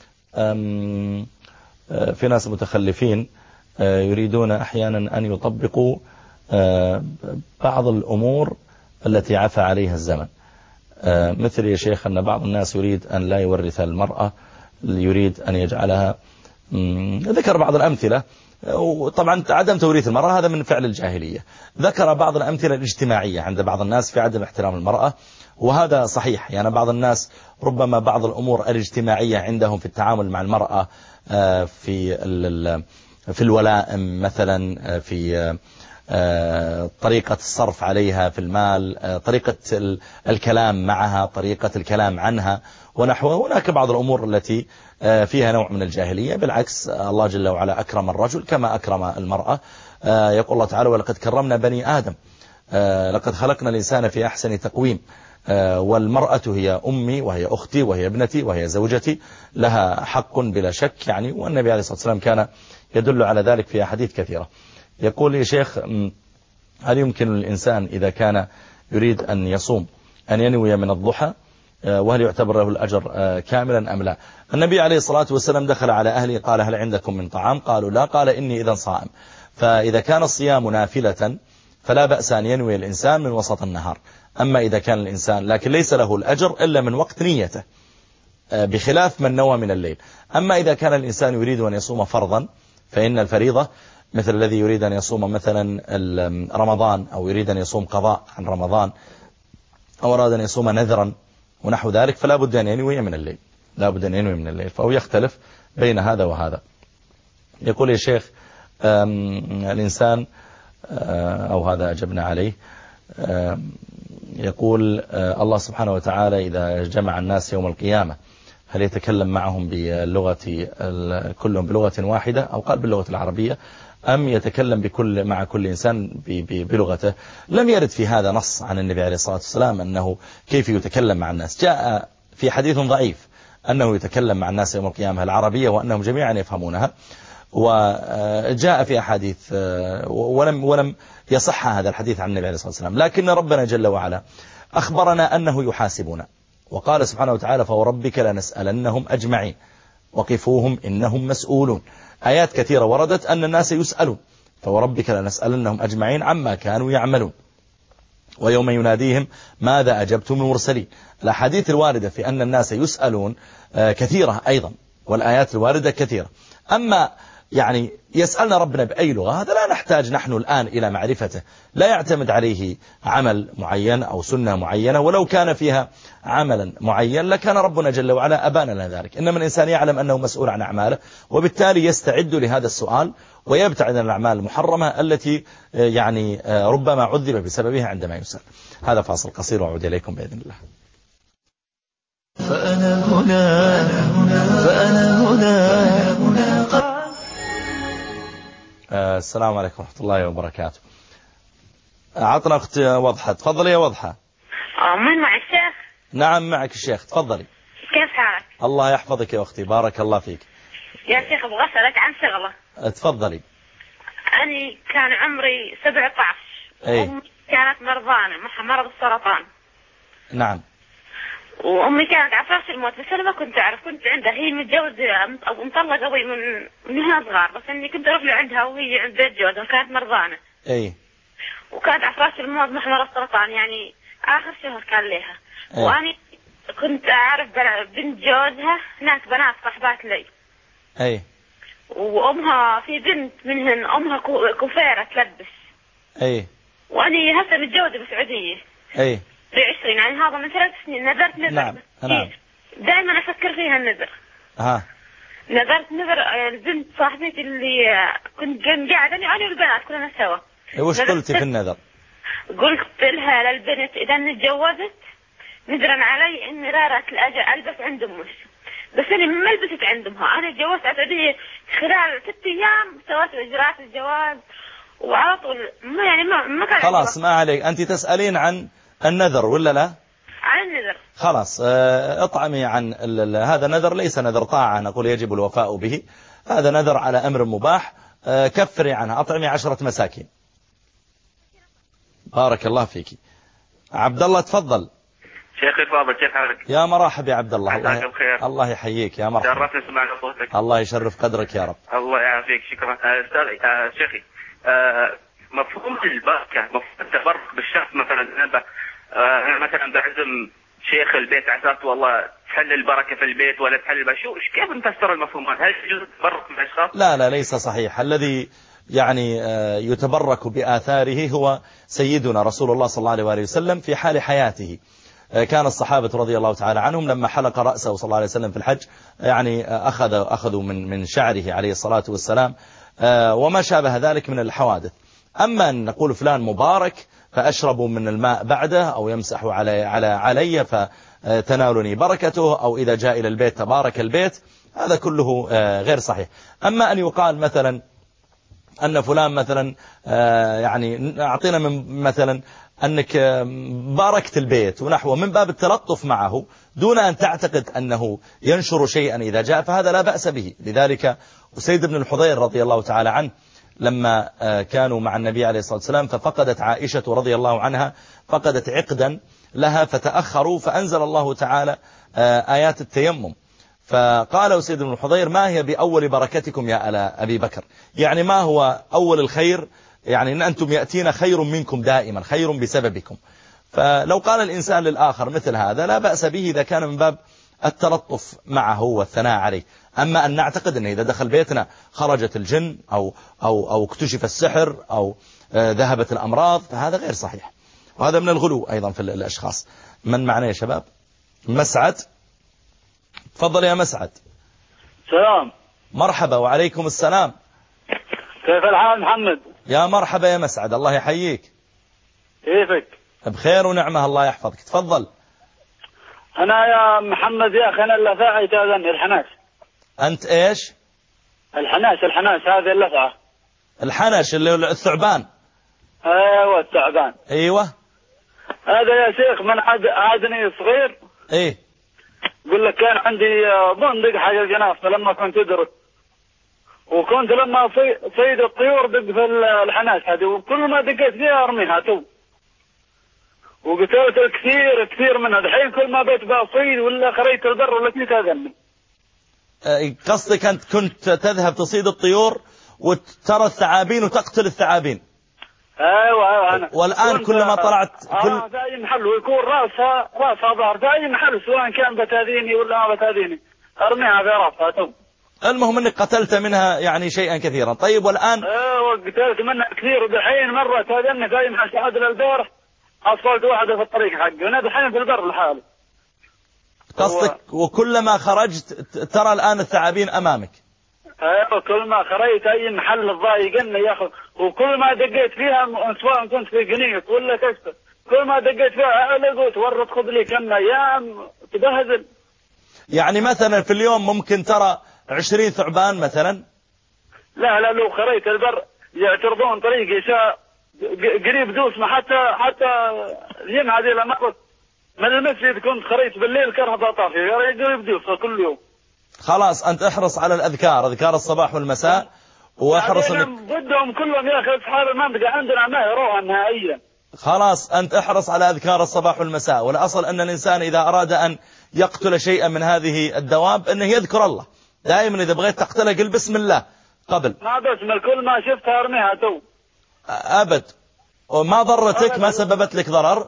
في ناس متخلفين يريدون أحيانا أن يطبقوا بعض الأمور التي عفى عليها الزمن، مثل يا شيخ أن بعض الناس يريد أن لا يورث المرأة، يريد أن يجعلها، ذكر بعض الأمثلة. وطبعا عدم توريث المرأة هذا من فعل الجاهلية. ذكر بعض الأمثلة الاجتماعية عند بعض الناس في عدم احترام المرأة، وهذا صحيح. يعني بعض الناس ربما بعض الأمور الاجتماعية عندهم في التعامل مع المرأة في الولائم مثلا، في طريقة الصرف عليها في المال، طريقة الكلام معها، طريقة الكلام عنها ونحوه. هناك بعض الأمور التي فيها نوع من الجاهلية. بالعكس الله جل وعلا أكرم الرجل كما أكرم المرأة. يقول الله تعالى ولقد كرمنا بني آدم، لقد خلقنا الإنسان في أحسن تقويم، والمرأة هي أمي وهي أختي وهي ابنتي وهي زوجتي، لها حق بلا شك يعني. والنبي عليه الصلاة والسلام كان يدل على ذلك في أحاديث كثيرة. يقول يا شيخ هل يمكن للإنسان إذا كان يريد أن يصوم أن ينوي من الضحى، وهل يعتبر له الأجر كاملا أم لا؟ النبي عليه الصلاة والسلام دخل على أهله قال هل عندكم من طعام؟ قالوا لا. قال إني إذا صائم. فإذا كان الصيام نافلة فلا بأس أن ينوي الإنسان من وسط النهار. أما إذا كان الإنسان لكن ليس له الأجر إلا من وقت نيته، بخلاف من نوى من الليل. أما إذا كان الإنسان يريد أن يصوم فرضا فإن الفريضة مثل الذي يريد أن يصوم مثلا رمضان، أو يريد أن يصوم قضاء عن رمضان، أو أراد أن يصوم نذرا ونحو ذلك، فلا بد أن ينوي من الليل، لا بد أن ينوي من الليل. فهو يختلف بين هذا وهذا. يقول يا شيخ الإنسان، أو هذا أجبنا عليه، يقول الله سبحانه وتعالى إذا جمع الناس يوم القيامة هل يتكلم معهم بلغة كلهم بلغة واحدة، أو قال باللغة العربية، أم يتكلم مع كل إنسان بلغته؟ لم يرد في هذا نص عن النبي عليه الصلاة والسلام أنه كيف يتكلم مع الناس. جاء في حديث ضعيف أنه يتكلم مع الناس يوم القيامة العربية وأنهم جميعا يفهمونها، وجاء في أحاديث ولم يصح هذا الحديث عن النبي عليه الصلاة والسلام. لكن ربنا جل وعلا أخبرنا أنه يحاسبنا، وقال سبحانه وتعالى فوربك لنسألنهم أجمعين وقفوهم إنهم مسؤولون. آيات كثيرة وردت أن الناس يسألون، فوربك لنسألنهم أجمعين عما كانوا يعملون، ويوم يناديهم ماذا أجبتم المرسلين. الأحاديث الواردة في أن الناس يسألون كثيرة أيضا، والآيات الواردة كثيرة. أما يعني يسألنا ربنا بأي لغة، هذا لا نحتاج نحن الآن إلى معرفته، لا يعتمد عليه عمل معين أو سنة معينة، ولو كان فيها عملا معين لكان ربنا جل وعلا أبان لنا ذلك. إنما الإنسان يعلم أنه مسؤول عن أعماله، وبالتالي يستعد لهذا السؤال ويبتعد عن الأعمال المحرمة التي يعني ربما عذب بسببها عندما يسأل. هذا فاصل قصير وأعود إليكم بإذن الله. فأنا هنا السلام عليكم ورحمة الله وبركاته. عطنا أخت وضحة، تفضلي يا وضحة. من مع الشيخ؟ نعم معك الشيخ، تفضلي. كيف حالك؟ الله يحفظك يا أختي، بارك الله فيك. يا شيخ أبغى أسألك عن شغلة. تفضلي. أنا كان عمري 17، وأمي كانت مرضانة معها مرض السرطان. نعم. وأمي كانت على فراش الموت، بس أنا ما كنت أعرف، كنت عندها، هي متجوزة أو مطلقة أبوي من هنا صغار، بس إني كنت أروح لعندها وهي عند بيت جوزها وكانت مرضانة. وكانت على فراش الموت مع مرض السرطان، يعني آخر شهر كان لها. وأنا كنت أعرف بنت جوزها هناك بنات صاحبات لي. وأمها في بنت منهن أمها كفيرة تلبس. وأنا هسه متجوزة بسعودية. ب20، يعني هذا من 3 سنين نذرت نذر. نعم. دائما أفكر فيها النذر. نذرت نذر البنت صاحبتي اللي كنت قاعدة أنا والبنات كلنا سوا. وش قلتي في النذر؟ قلت لها للبنت إذا نتجوزت نذرا علي إني رارت ألبس عند أمي، بس أنا ما لبست عند أمها. أنا تجوزت أسعودية خلال 6 أيام، سويت إجراءات الجواز وعلى طول ما كان. خلاص ما عليك، أنت تسألين عن النذر ولا لا؟ عن النذر. خلاص اطعمي عن هذا نذر ليس نذر طاعة نقول يجب الوفاء به، هذا نذر على أمر مباح، كفري عنها، اطعمي 10 مساكين. بارك الله فيك. عبد الله تفضل. شيخي الفاضل كيف حالك؟ يا مرحبا يا عبد الله. عساك بخير. الله يحييك يا مرحبا. شرفنا سمعنا صوتك. الله يشرف قدرك يا رب. الله يعافيك، شكرا. شيخي مفهوم البركة، مفهوم التبرك بالشخص مثلا، أنا مثلا بعزم شيخ البيت عساس والله تحل البركة في البيت ولا تحل كيف نفسر المفهومات؟ هل يجوز التبرك بالأشخاص؟ لا ليس صحيح. الذي يعني يتبرك بآثاره هو سيدنا رسول الله صلى الله عليه وسلم في حال حياته. كان الصحابة رضي الله تعالى عنهم لما حلق رأسه صلى الله عليه وسلم في الحج يعني أخذوا من شعره عليه الصلاة والسلام وما شابه ذلك من الحوادث. أما أن نقول فلان مبارك فأشربوا من الماء بعده، أو يمسح علي فتنالني بركته، أو إذا جاء إلى البيت تبارك البيت، هذا كله غير صحيح. أما أن يقال مثلا أن فلان مثلا يعني أعطينا من مثلا أنك باركت البيت ونحوه من باب التلطف معه دون أن تعتقد أنه ينشر شيئا إذا جاء، فهذا لا بأس به. لذلك أسيد بن الحضير رضي الله تعالى عنه لما كانوا مع النبي عليه الصلاة والسلام، ففقدت عائشة رضي الله عنها فقدت عقدا لها فتأخروا، فأنزل الله تعالى آيات التيمم. فقال أسيد بن الحضير: ما هي بأول بركتكم يا آل أبي بكر؟ يعني ما هو أول الخير؟ يعني إن أنتم يأتينا خير منكم دائما، خير بسببكم. فلو قال الإنسان للآخر مثل هذا لا بأس به إذا كان من باب التلطف معه والثناء عليه. أما أن نعتقد أن إذا دخل بيتنا خرجت الجن أو اكتشف السحر أو ذهبت الأمراض، فهذا غير صحيح، وهذا من الغلو أيضا في الأشخاص. من معنا يا شباب؟ مسعد، تفضل يا مسعد. سلام. مرحبا. وعليكم السلام. كيف الحال محمد؟ يا مرحبا يا مسعد، الله يحييك. كيفك؟ بخير ونعمة، الله يحفظك. تفضل. أنا يا محمد يا أخي أنا اللفاعي تاذن الحناش. أنت إيش؟ الحناش هذه اللفعة. الحنش اللي الثعبان. أيوة الثعبان. أيوة. هذا يا شيخ من عادني صغير. إيه. يقول لك كان عندي بندق حق الجناح فلما كنت أدرس، وكنت لما صيد الطيور دق في الحناش هذه، وكل ما دقيت فيها أرميها تو، وقتلت كثير منها. الحين كل ما بيت بقى صيد ولا خريت البر ولا كنت أذني. قصدك أنت كنت تذهب تصيد الطيور وترى الثعابين وتقتل الثعابين؟ ايوه انا. والآن كلما طلعت في اي محل ويكون راسها ظهر في اي محل، سواء كان بتاذيني ولا ما بتاذيني ارميها في راسها تو. المهم انك قتلت منها يعني شيئا كثيرا. طيب والآن؟ ايوه قتلت منها كثير، ودحين مرة تاذني في اي محل عدل البارح اصفلت واحدة في الطريق حقي، وانا دحين في البر لحالي. قصدك وكلما خرجت ترى الآن الثعابين امامك؟ ايوه كل ما خريت اي محل الضايقني يا اخي، وكل ما دقيت فيها سواء كنت في قنيط ولا كشف، كل ما دقيت فيها علقت ورت خذ لي كم ايام تبهذل. يعني مثلا في اليوم ممكن ترى 20 ثعبان مثلا؟ لا لو خريت البر يعترضون طريقي قريب دوسمه، حتى اليوم هذه لما مرت من المسجد كنت خريت بالليل كرهبة طافية قريب دوسه كل يوم. خلاص أنت احرص على أذكار الصباح والمساء، واحرص بدهم كلهم يا أخي أصحاب المنطقة عندنا ما يروها نهائيا. خلاص أنت احرص على أذكار الصباح والمساء. والأصل أن الإنسان إذا أراد أن يقتل شيئا من هذه الدواب أنه يذكر الله دائما. إذا بغيت تقتله قل بسم الله قبل. ما بسمل، كل ما شفتها أرميها تو. أبد. وما ضرتك؟ ما سببت لك ضرر؟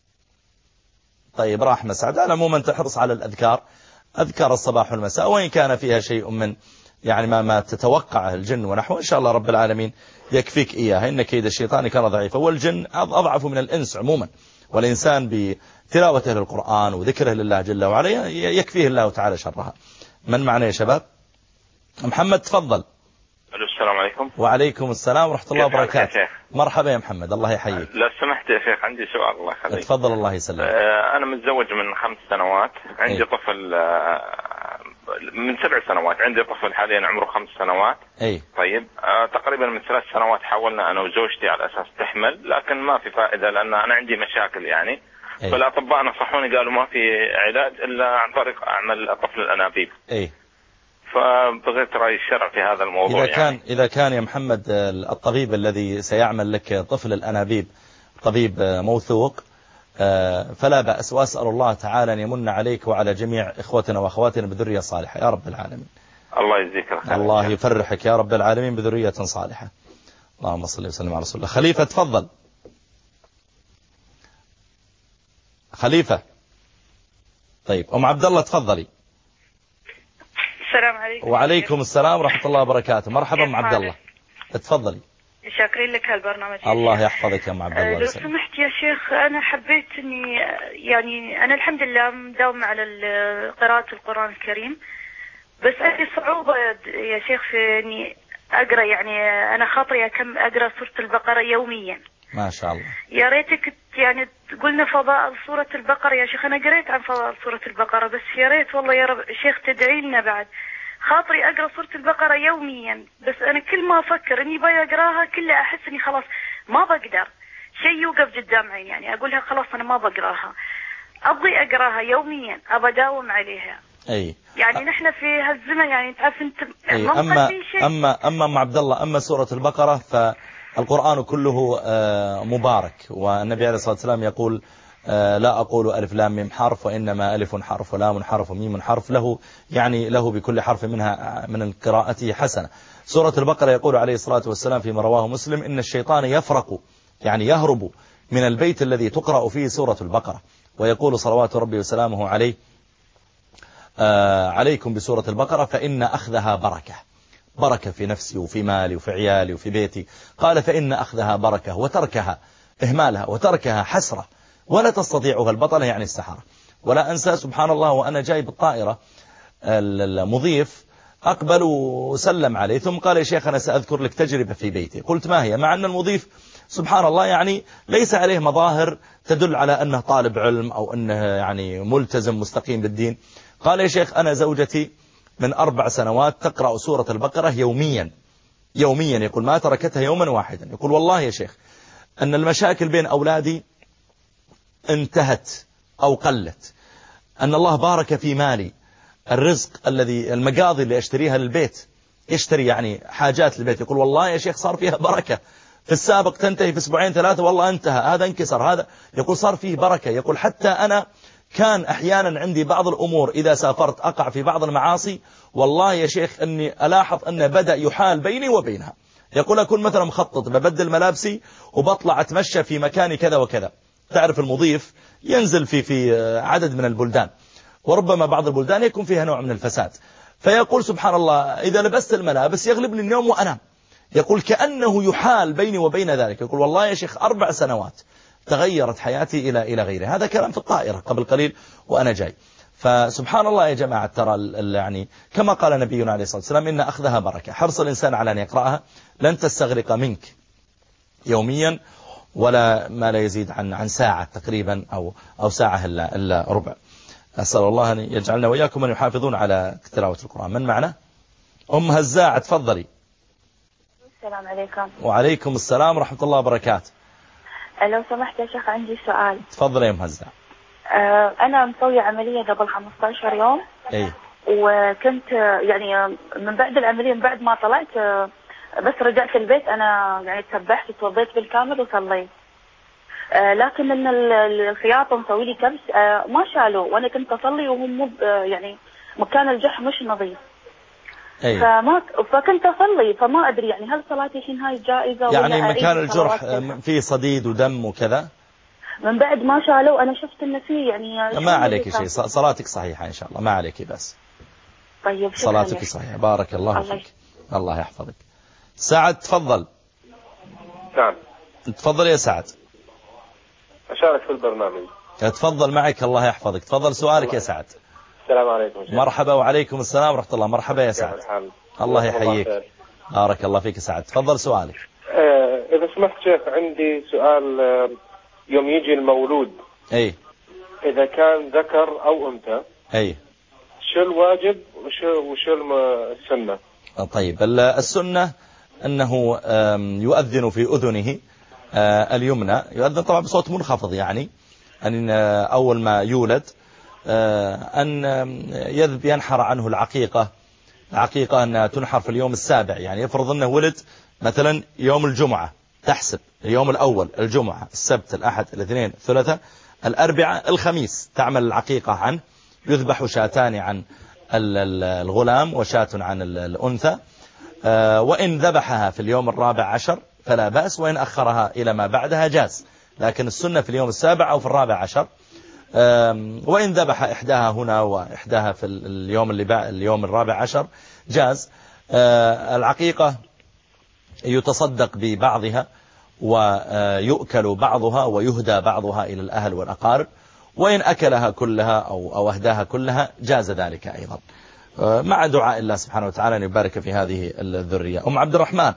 طيب راح مسعد. على العموم أنت احرص على أذكار الصباح والمساء، وإن كان فيها شيء من يعني ما تتوقعه الجن ونحوه، إن شاء الله رب العالمين يكفيك إياه. إن كيد الشيطان كان ضعيفا، والجن أضعف من الإنس عموما، والإنسان بتلاوته للقرآن وذكره لله جل وعلا يكفيه الله تعالى شرها. من معنا يا شباب؟ محمد تفضل. السلام عليكم. وعليكم السلام ورحمة الله وبركاته. مرحبا يا محمد، الله يحييك. لو سمحت يا شيخ عندي سؤال الله يخليك. تفضل الله يسلمك. أنا متزوج من 5 سنوات، عندي طفل من 7 سنوات، عندي طفل حاليا عمره 5 سنوات. طيب تقريبا من 3 سنوات حاولنا أنا وزوجتي على أساس تحمل، لكن ما في فائدة لأن أنا عندي مشاكل يعني. فالأطباء نصحوني قالوا ما في علاج إلا عن طريق أعمل طفل الأنابيب. فبغيت رأي الشرع في هذا الموضوع. إذا كان يا محمد الطبيب الذي سيعمل لك طفل الأنابيب طبيب موثوق فلا بأس، وأسأل الله تعالى أن يمن عليك وعلى جميع إخوتنا وأخواتنا بذرية صالحة يا رب العالمين. الله يجزيك الخير. الله يفرحك يا رب العالمين بذرية صالحة. اللهم صل وسلم على رسول الله. خليفة تفضل. خليفة. طيب أم عبد الله تفضلي. السلام عليكم. وعليكم السلام ورحمة الله وبركاته. مرحبا أم عبد الله، تفضلي. شاكرين لك هالبرنامج. الله يحفظك يا أم عبد الله. لو سمحت يا شيخ أنا حبيت إني يعني أنا الحمد لله مداومة على قراءة القرآن الكريم، بس عندي صعوبة يا شيخ في إني أقرأ، يعني أنا خاطري أقرأ سورة البقرة يوميا. ما شاء الله. يا ريتك يعني قلنا فضائل سورة البقرة يا شيخ، أنا قريت عن فضائل سورة البقرة، بس يا ريت والله يا رب شيخ تدعي لنا بعد. خاطري أقرأ سورة البقرة يوميا، بس أنا كل ما أفكر إني باي أقراها كلها أحس إني خلاص ما بقدر، شيء يوقف قدام عيني، يعني أقولها خلاص أنا ما بقراها، أبغي أقراها يوميا، أبى أداوم عليها. أي. يعني نحن في هالزمن يعني تعرف انت أما مع عبد الله، أما سورة البقرة فالقرآن كله مبارك، والنبي عليه الصلاة والسلام يقول لا أقول ألف لام ميم حرف، وإنما ألف حرف ولام حرف وميم حرف، له بكل حرف منها من القراءة حسنة. سورة البقرة يقول عليه الصلاة والسلام فيما رواه مسلم إن الشيطان يفرق، يعني يهرب من البيت الذي تقرأ فيه سورة البقرة، ويقول صلوات ربي وسلامه عليه عليكم بسورة البقرة فإن أخذها بركة في نفسي وفي مالي وفي عيالي وفي بيتي. قال فإن أخذها بركة وتركها إهمالها وتركها حسرة ولا تستطيعها البطلة، يعني السحرة. ولا أنسى سبحان الله وأنا جاي بالطائرة المضيف أقبل وسلم عليه، ثم قال يا شيخ أنا سأذكر لك تجربة في بيتي. قلت ما هي؟ مع أن المضيف سبحان الله يعني ليس عليه مظاهر تدل على أنه طالب علم أو أنه يعني ملتزم مستقيم بالدين. قال يا شيخ أنا زوجتي من 4 سنوات تقرأ سورة البقرة يوميا، يقول ما تركتها يوما واحدا. يقول والله يا شيخ أن المشاكل بين أولادي انتهت أو قلت، أن الله بارك في مالي، الرزق الذي المقاضي اللي أشتريها للبيت، يشتري يعني حاجات للبيت، يقول والله يا شيخ صار فيها بركة. في السابق تنتهي في 2-3 والله انتهى، هذا انكسر، هذا يقول صار فيه بركة. يقول حتى أنا كان أحيانا عندي بعض الأمور إذا سافرت أقع في بعض المعاصي، والله يا شيخ أني ألاحظ أنه بدأ يحال بيني وبينها. يقول أكون مثلا مخطط ببدل ملابسي وبطلع أتمشى في مكاني كذا وكذا. تعرف المضيف ينزل في عدد من البلدان، وربما بعض البلدان يكون فيها نوع من الفساد، فيقول سبحان الله إذا لبست الملابس يغلبني النوم وأنام. يقول كأنه يحال بيني وبين ذلك. يقول والله يا شيخ 4 سنوات تغيرت حياتي إلى غيره. هذا كلام في الطائرة قبل قليل وأنا جاي. فسبحان الله يا جماعة ترى يعني كما قال نبينا عليه الصلاة والسلام إن أخذها بركة. حرص الإنسان على أن يقرأها لن تستغرق منك يوميا ولا ما لا يزيد عن ساعة تقريبا أو ساعة إلا ربع. أسأل الله أن يجعلنا وإياكم أن يحافظون على تلاوة القرآن. من معنا؟ أم هزاعة تفضلي. السلام عليكم. وعليكم السلام ورحمة الله وبركاته. لو سمحت يا شيخ عندي سؤال. تفضلي يا أم هزاعة. أنا مسوية عملية قبل 15 يوم. أي. وكنت يعني من بعد العملية، من بعد ما طلعت بس رجعت البيت أنا يعني تسبحت وتوضيت بالكامل وصليت. لكن إن الخياطة مسوي لي كبس ما شالوا، وأنا كنت أصلي وهم يعني مكان الجرح مش نظيف. فكنت أصلي، فما أدري يعني هل صلاتي الحين هاي جائزة يعني ولا مكان الجرح فيه صديد ودم وكذا؟ من بعد ما شالوا أنا شفت إن فيه يعني ما عليك شيء، صلاتك صحيحة إن شاء الله، ما عليك بس. طيب صلاتك صحيحة. بارك الله فيك. الله يحفظك. سعد تفضل. نعم تفضل يا سعد. أشارك في البرنامج. تفضل معك. الله يحفظك. تفضل سؤالك يا سعد. السلام عليكم. مرحبا. وعليكم السلام ورحمة الله. مرحبا يا سعد. الله يحييك. بارك الله فيك سعد. تفضل سؤالك. إذا سمحت شيخ عندي سؤال. يوم يجي المولود أي إذا كان ذكر أو أنثى أي شو الواجب وشو السنة؟ طيب السنة أنه يؤذن في أذنه اليمنى، يؤذن طبعا بصوت منخفض، يعني أن أول ما يولد أن ينحر عنه العقيقة أنها تنحر في اليوم السابع. يعني يفرض أنه ولد مثلا يوم الجمعة، تحسب اليوم الأول الجمعة، السبت، الأحد، الاثنين، الثلاثاء، الأربعاء، الخميس تعمل العقيقة عنه. يذبح شاتان عن الغلام وشاة عن الأنثى. وإن ذبحها في اليوم 14 فلا بأس، وإن أخرها إلى ما بعدها جاز، لكن السنة في اليوم 7 أو في 14. وإن ذبح إحداها هنا وإحداها في اليوم 14 جاز. العقيقة يتصدق ببعضها ويؤكل بعضها ويهدى بعضها إلى الأهل والأقارب، وإن أكلها كلها أو أهداها كلها جاز ذلك أيضا، مع دعاء الله سبحانه وتعالى أن يبارك في هذه الذرية. أم عبد الرحمن.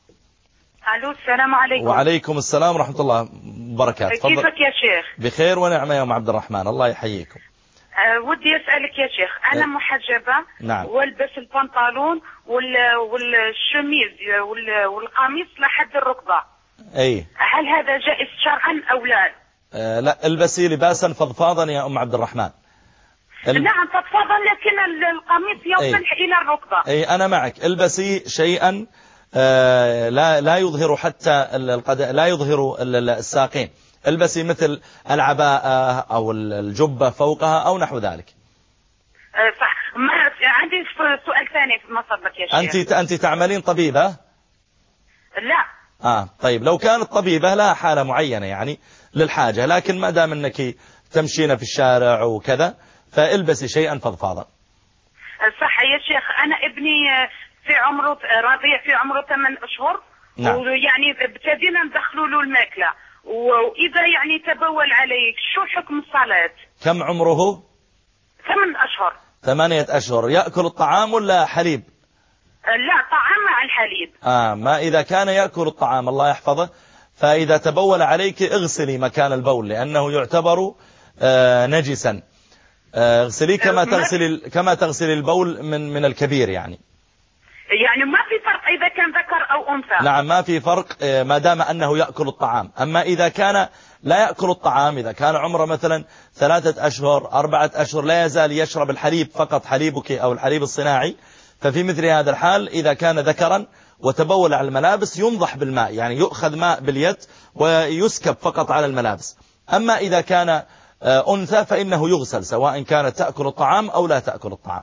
ألو السلام عليكم. وعليكم السلام ورحمة الله وبركاته. كيفك يا شيخ؟ بخير ونعمة يا أم عبد الرحمن، الله يحييكم. ودي أسألك يا شيخ، أنا محجبة. نعم. والبس البنطلون والشميز والقميص لحد الركبة. أي. هل هذا جائز شرعا أو لا؟ لا، البسي لباسا فضفاضا يا أم عبد الرحمن. نعم فضفاضا، لكن القميص يوصل إلى الركبة. أي أنا معك، البسي شيئا لا يظهر حتى لا يظهر الساقين، البسي مثل العباءة أو الجبة فوقها أو نحو ذلك. صح. عندي سؤال ثاني في مصابك يا شيخ. أنت تعملين طبيبة؟ لا. طيب لو كانت طبيبة لا حالة معينة يعني للحاجة، لكن ما دام أنك تمشين في الشارع وكذا فالبسي شيئا فضفاضا. صح يا شيخ. أنا ابني في عمره رضيع، في عمره 8 أشهر. نعم. ويعني ابتدينا ندخلوا له الماكلة، وإذا يعني تبول عليك شو حكم الصلاة؟ كم عمره؟ 8 أشهر. 8 أشهر. يأكل الطعام ولا حليب؟ لا، طعام مع الحليب. ما إذا كان يأكل الطعام الله يحفظه، فإذا تبول عليك اغسلي مكان البول لأنه يعتبر نجسا. اغسلي كما تغسلي البول من الكبير يعني ما في فرق إذا كان ذكر أو أنثى. نعم ما في فرق ما دام أنه يأكل الطعام. أما إذا كان لا يأكل الطعام، إذا كان عمره مثلا 3 أشهر 4 أشهر لا يزال يشرب الحليب فقط، حليبك أو الحليب الصناعي، ففي مثل هذا الحال إذا كان ذكرا وتبول على الملابس ينضح بالماء، يعني يؤخذ ماء باليد ويسكب فقط على الملابس. أما إذا كان أنثى فإنه يغسل سواء كانت تأكل الطعام أو لا تأكل الطعام.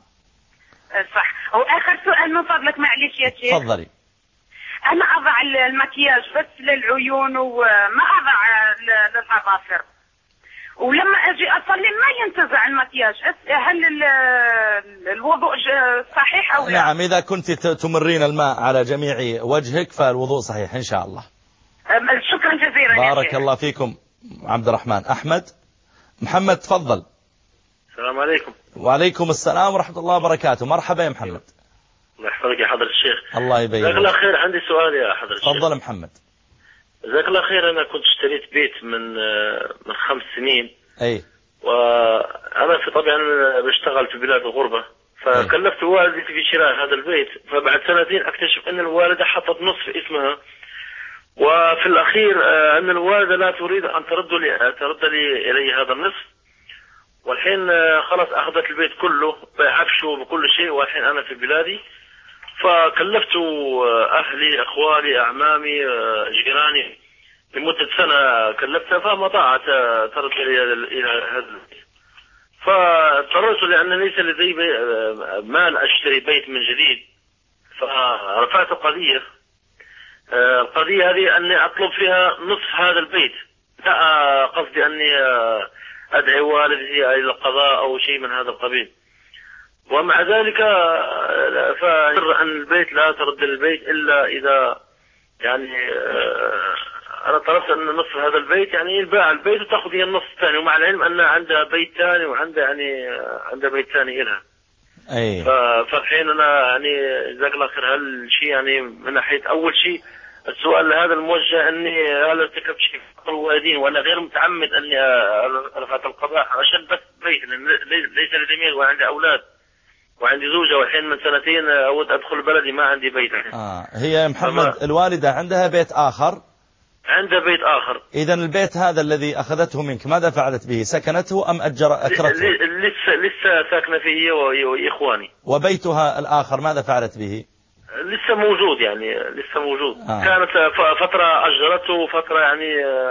صح. وآخر سؤال من فضلك معلش يا شيخ. تفضلي. أنا أضع المكياج بس للعيون وما أضع للأظافر، ولما أجي أصلي ما ينتزع المكياج، هل الوضوء صحيح أو لا؟ نعم إذا كنت تمرين الماء على جميع وجهك فالوضوء صحيح إن شاء الله. شكرا جزيلا. بارك الله فيكم. عبد الرحمن. أحمد محمد تفضل. السلام عليكم. وعليكم السلام ورحمة الله وبركاته. مرحبا يا محمد. الله يحفظك يا حضرة الشيخ. الله يبارك. جزاك الله خير. عندي سؤال يا حضرة الشيخ. تفضل محمد. جزاك الله خير. أنا كنت اشتريت بيت من 5 سنين. أي. وأنا في طبعا بشتغل في بلاد الغربة، فكلفت والدتي في شراء هذا البيت، فبعد 2 سنين أكتشف أن الوالدة حطت نصف اسمها، وفي الأخير أن الوالدة لا تريد أن ترد لي إلي هذا النصف، والحين خلاص أخذت البيت كله بعفشه بكل شيء، والحين أنا في بلادي، فكلفت أهلي أخوالي أعمامي جيراني لمدة سنة كلفتها، فما طاعت ترد إلى هذا البيت، فاضطررت لأن ليس لدي مال أشتري بيت من جديد، فرفعت قضية. القضية هذه أني أطلب فيها نصف هذا البيت، لا قصدي أني أدعي والدي إلى القضاء أو شيء من هذا القبيل. ومع ذلك فأن البيت لا ترد البيت إلا إذا يعني أنا طلبت أن نصف هذا البيت يعني يباع البيت وتأخذ هي النصف الثاني، ومع العلم أن عندها بيت ثاني وعندها يعني عندها بيت ثاني إلها. أي. فالحين أنا يعني جزاك الله خير، هل شيء يعني من ناحية أول شيء السؤال هذا الموجه أني هل ارتكبت شيء في الوالدين ولا غير متعمد أني رفعت القضاء عشان بس بيت، ليس لدي ميل وعندي أولاد وعندي زوجة، والحين من 2 سنين أود أدخل بلدي ما عندي بيت. هي محمد الوالدة عندها بيت آخر؟ عندها بيت آخر. إذا البيت هذا الذي أخذته منك ماذا فعلت به؟ سكنته أم أكرته؟ لسه ساكنة فيه وإخواني. وبيتها الآخر ماذا فعلت به؟ لسه موجود يعني لسه موجود. كانت فترة أجرته وفترة يعني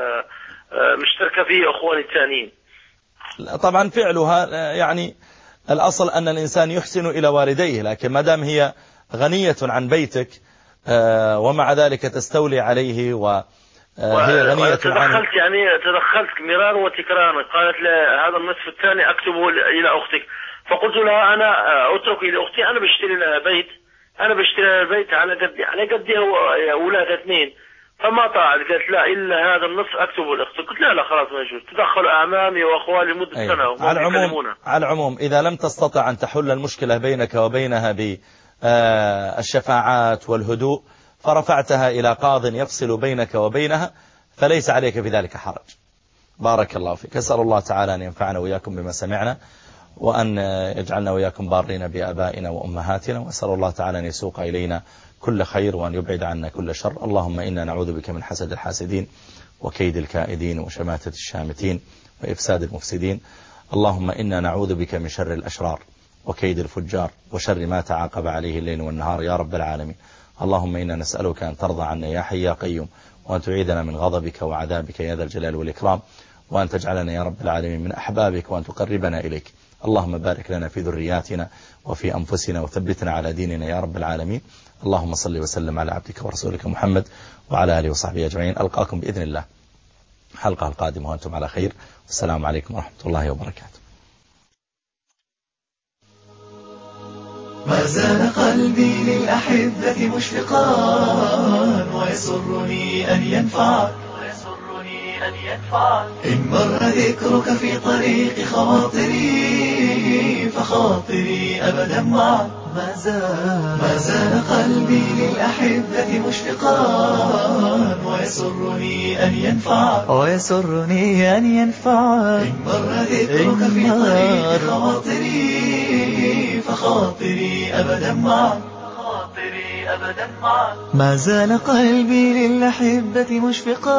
مشتركة فيه أخواني الثانيين. طبعا فعلها يعني الأصل أن الإنسان يحسن إلى والديه، لكن ما دام هي غنية عن بيتك ومع ذلك تستولي عليه وهي غنية عنه. تدخلت مرارا وتكرارا، قالت لها هذا النصف الثاني أكتبه إلى أختك، فقلت لها أنا أترك إلى أختي، أنا بشتري لها بيت، أنا بشتري لها بيت على قدي أولاد 2، فما طاعت، قالت لا إلا هذا النصف أكتبه لأختك. قلت لا خلاص ما يجوز، تدخلوا أعمامي وأخوالي مدة سنة على العموم إذا لم تستطع أن تحل المشكلة بينك وبينها بالشفاعات والهدوء فرفعتها إلى قاض يفصل بينك وبينها فليس عليك في ذلك حرج. بارك الله فيك. أسأل الله تعالى أن ينفعنا وإياكم بما سمعنا وأن يجعلنا وإياكم بارين بآبائنا وأمهاتنا، وأسأل الله تعالى أن يسوق إلينا كل خير وأن يبعد عنا كل شر. اللهم إنا نعوذ بك من حسد الحاسدين وكيد الكائدين وشماتة الشامتين وإفساد المفسدين. اللهم إنا نعوذ بك من شر الأشرار وكيد الفجار وشر ما تعاقب عليه الليل والنهار يا رب العالمين. اللهم إنا نسألك أن ترضى عنا يا حي يا قيوم، وأن تعيدنا من غضبك وعذابك يا ذا الجلال والإكرام، وأن تجعلنا يا رب العالمين من أحبابك، وأن تقربنا إليك. اللهم بارك لنا في ذرياتنا وفي أنفسنا وثبتنا على ديننا يا رب العالمين. اللهم صل وسلم على عبدك ورسولك محمد وعلى آله وصحبه أجمعين. ألقاكم بإذن الله الحلقة القادمة وأنتم على خير، والسلام عليكم ورحمة الله وبركاته. ما زال قلبي للأحبة مشفقا ويسرني أن ينفعك إن مر ذكرك في طريق خواطري فخاطري أبدا معك. ما زال قلبي للأحبة مشفقا ويسرني أن ينفعك إن مر ذكرك في طريق خواطري فخاطري أبدا معك. ما زال قلبي للأحبة مشفقا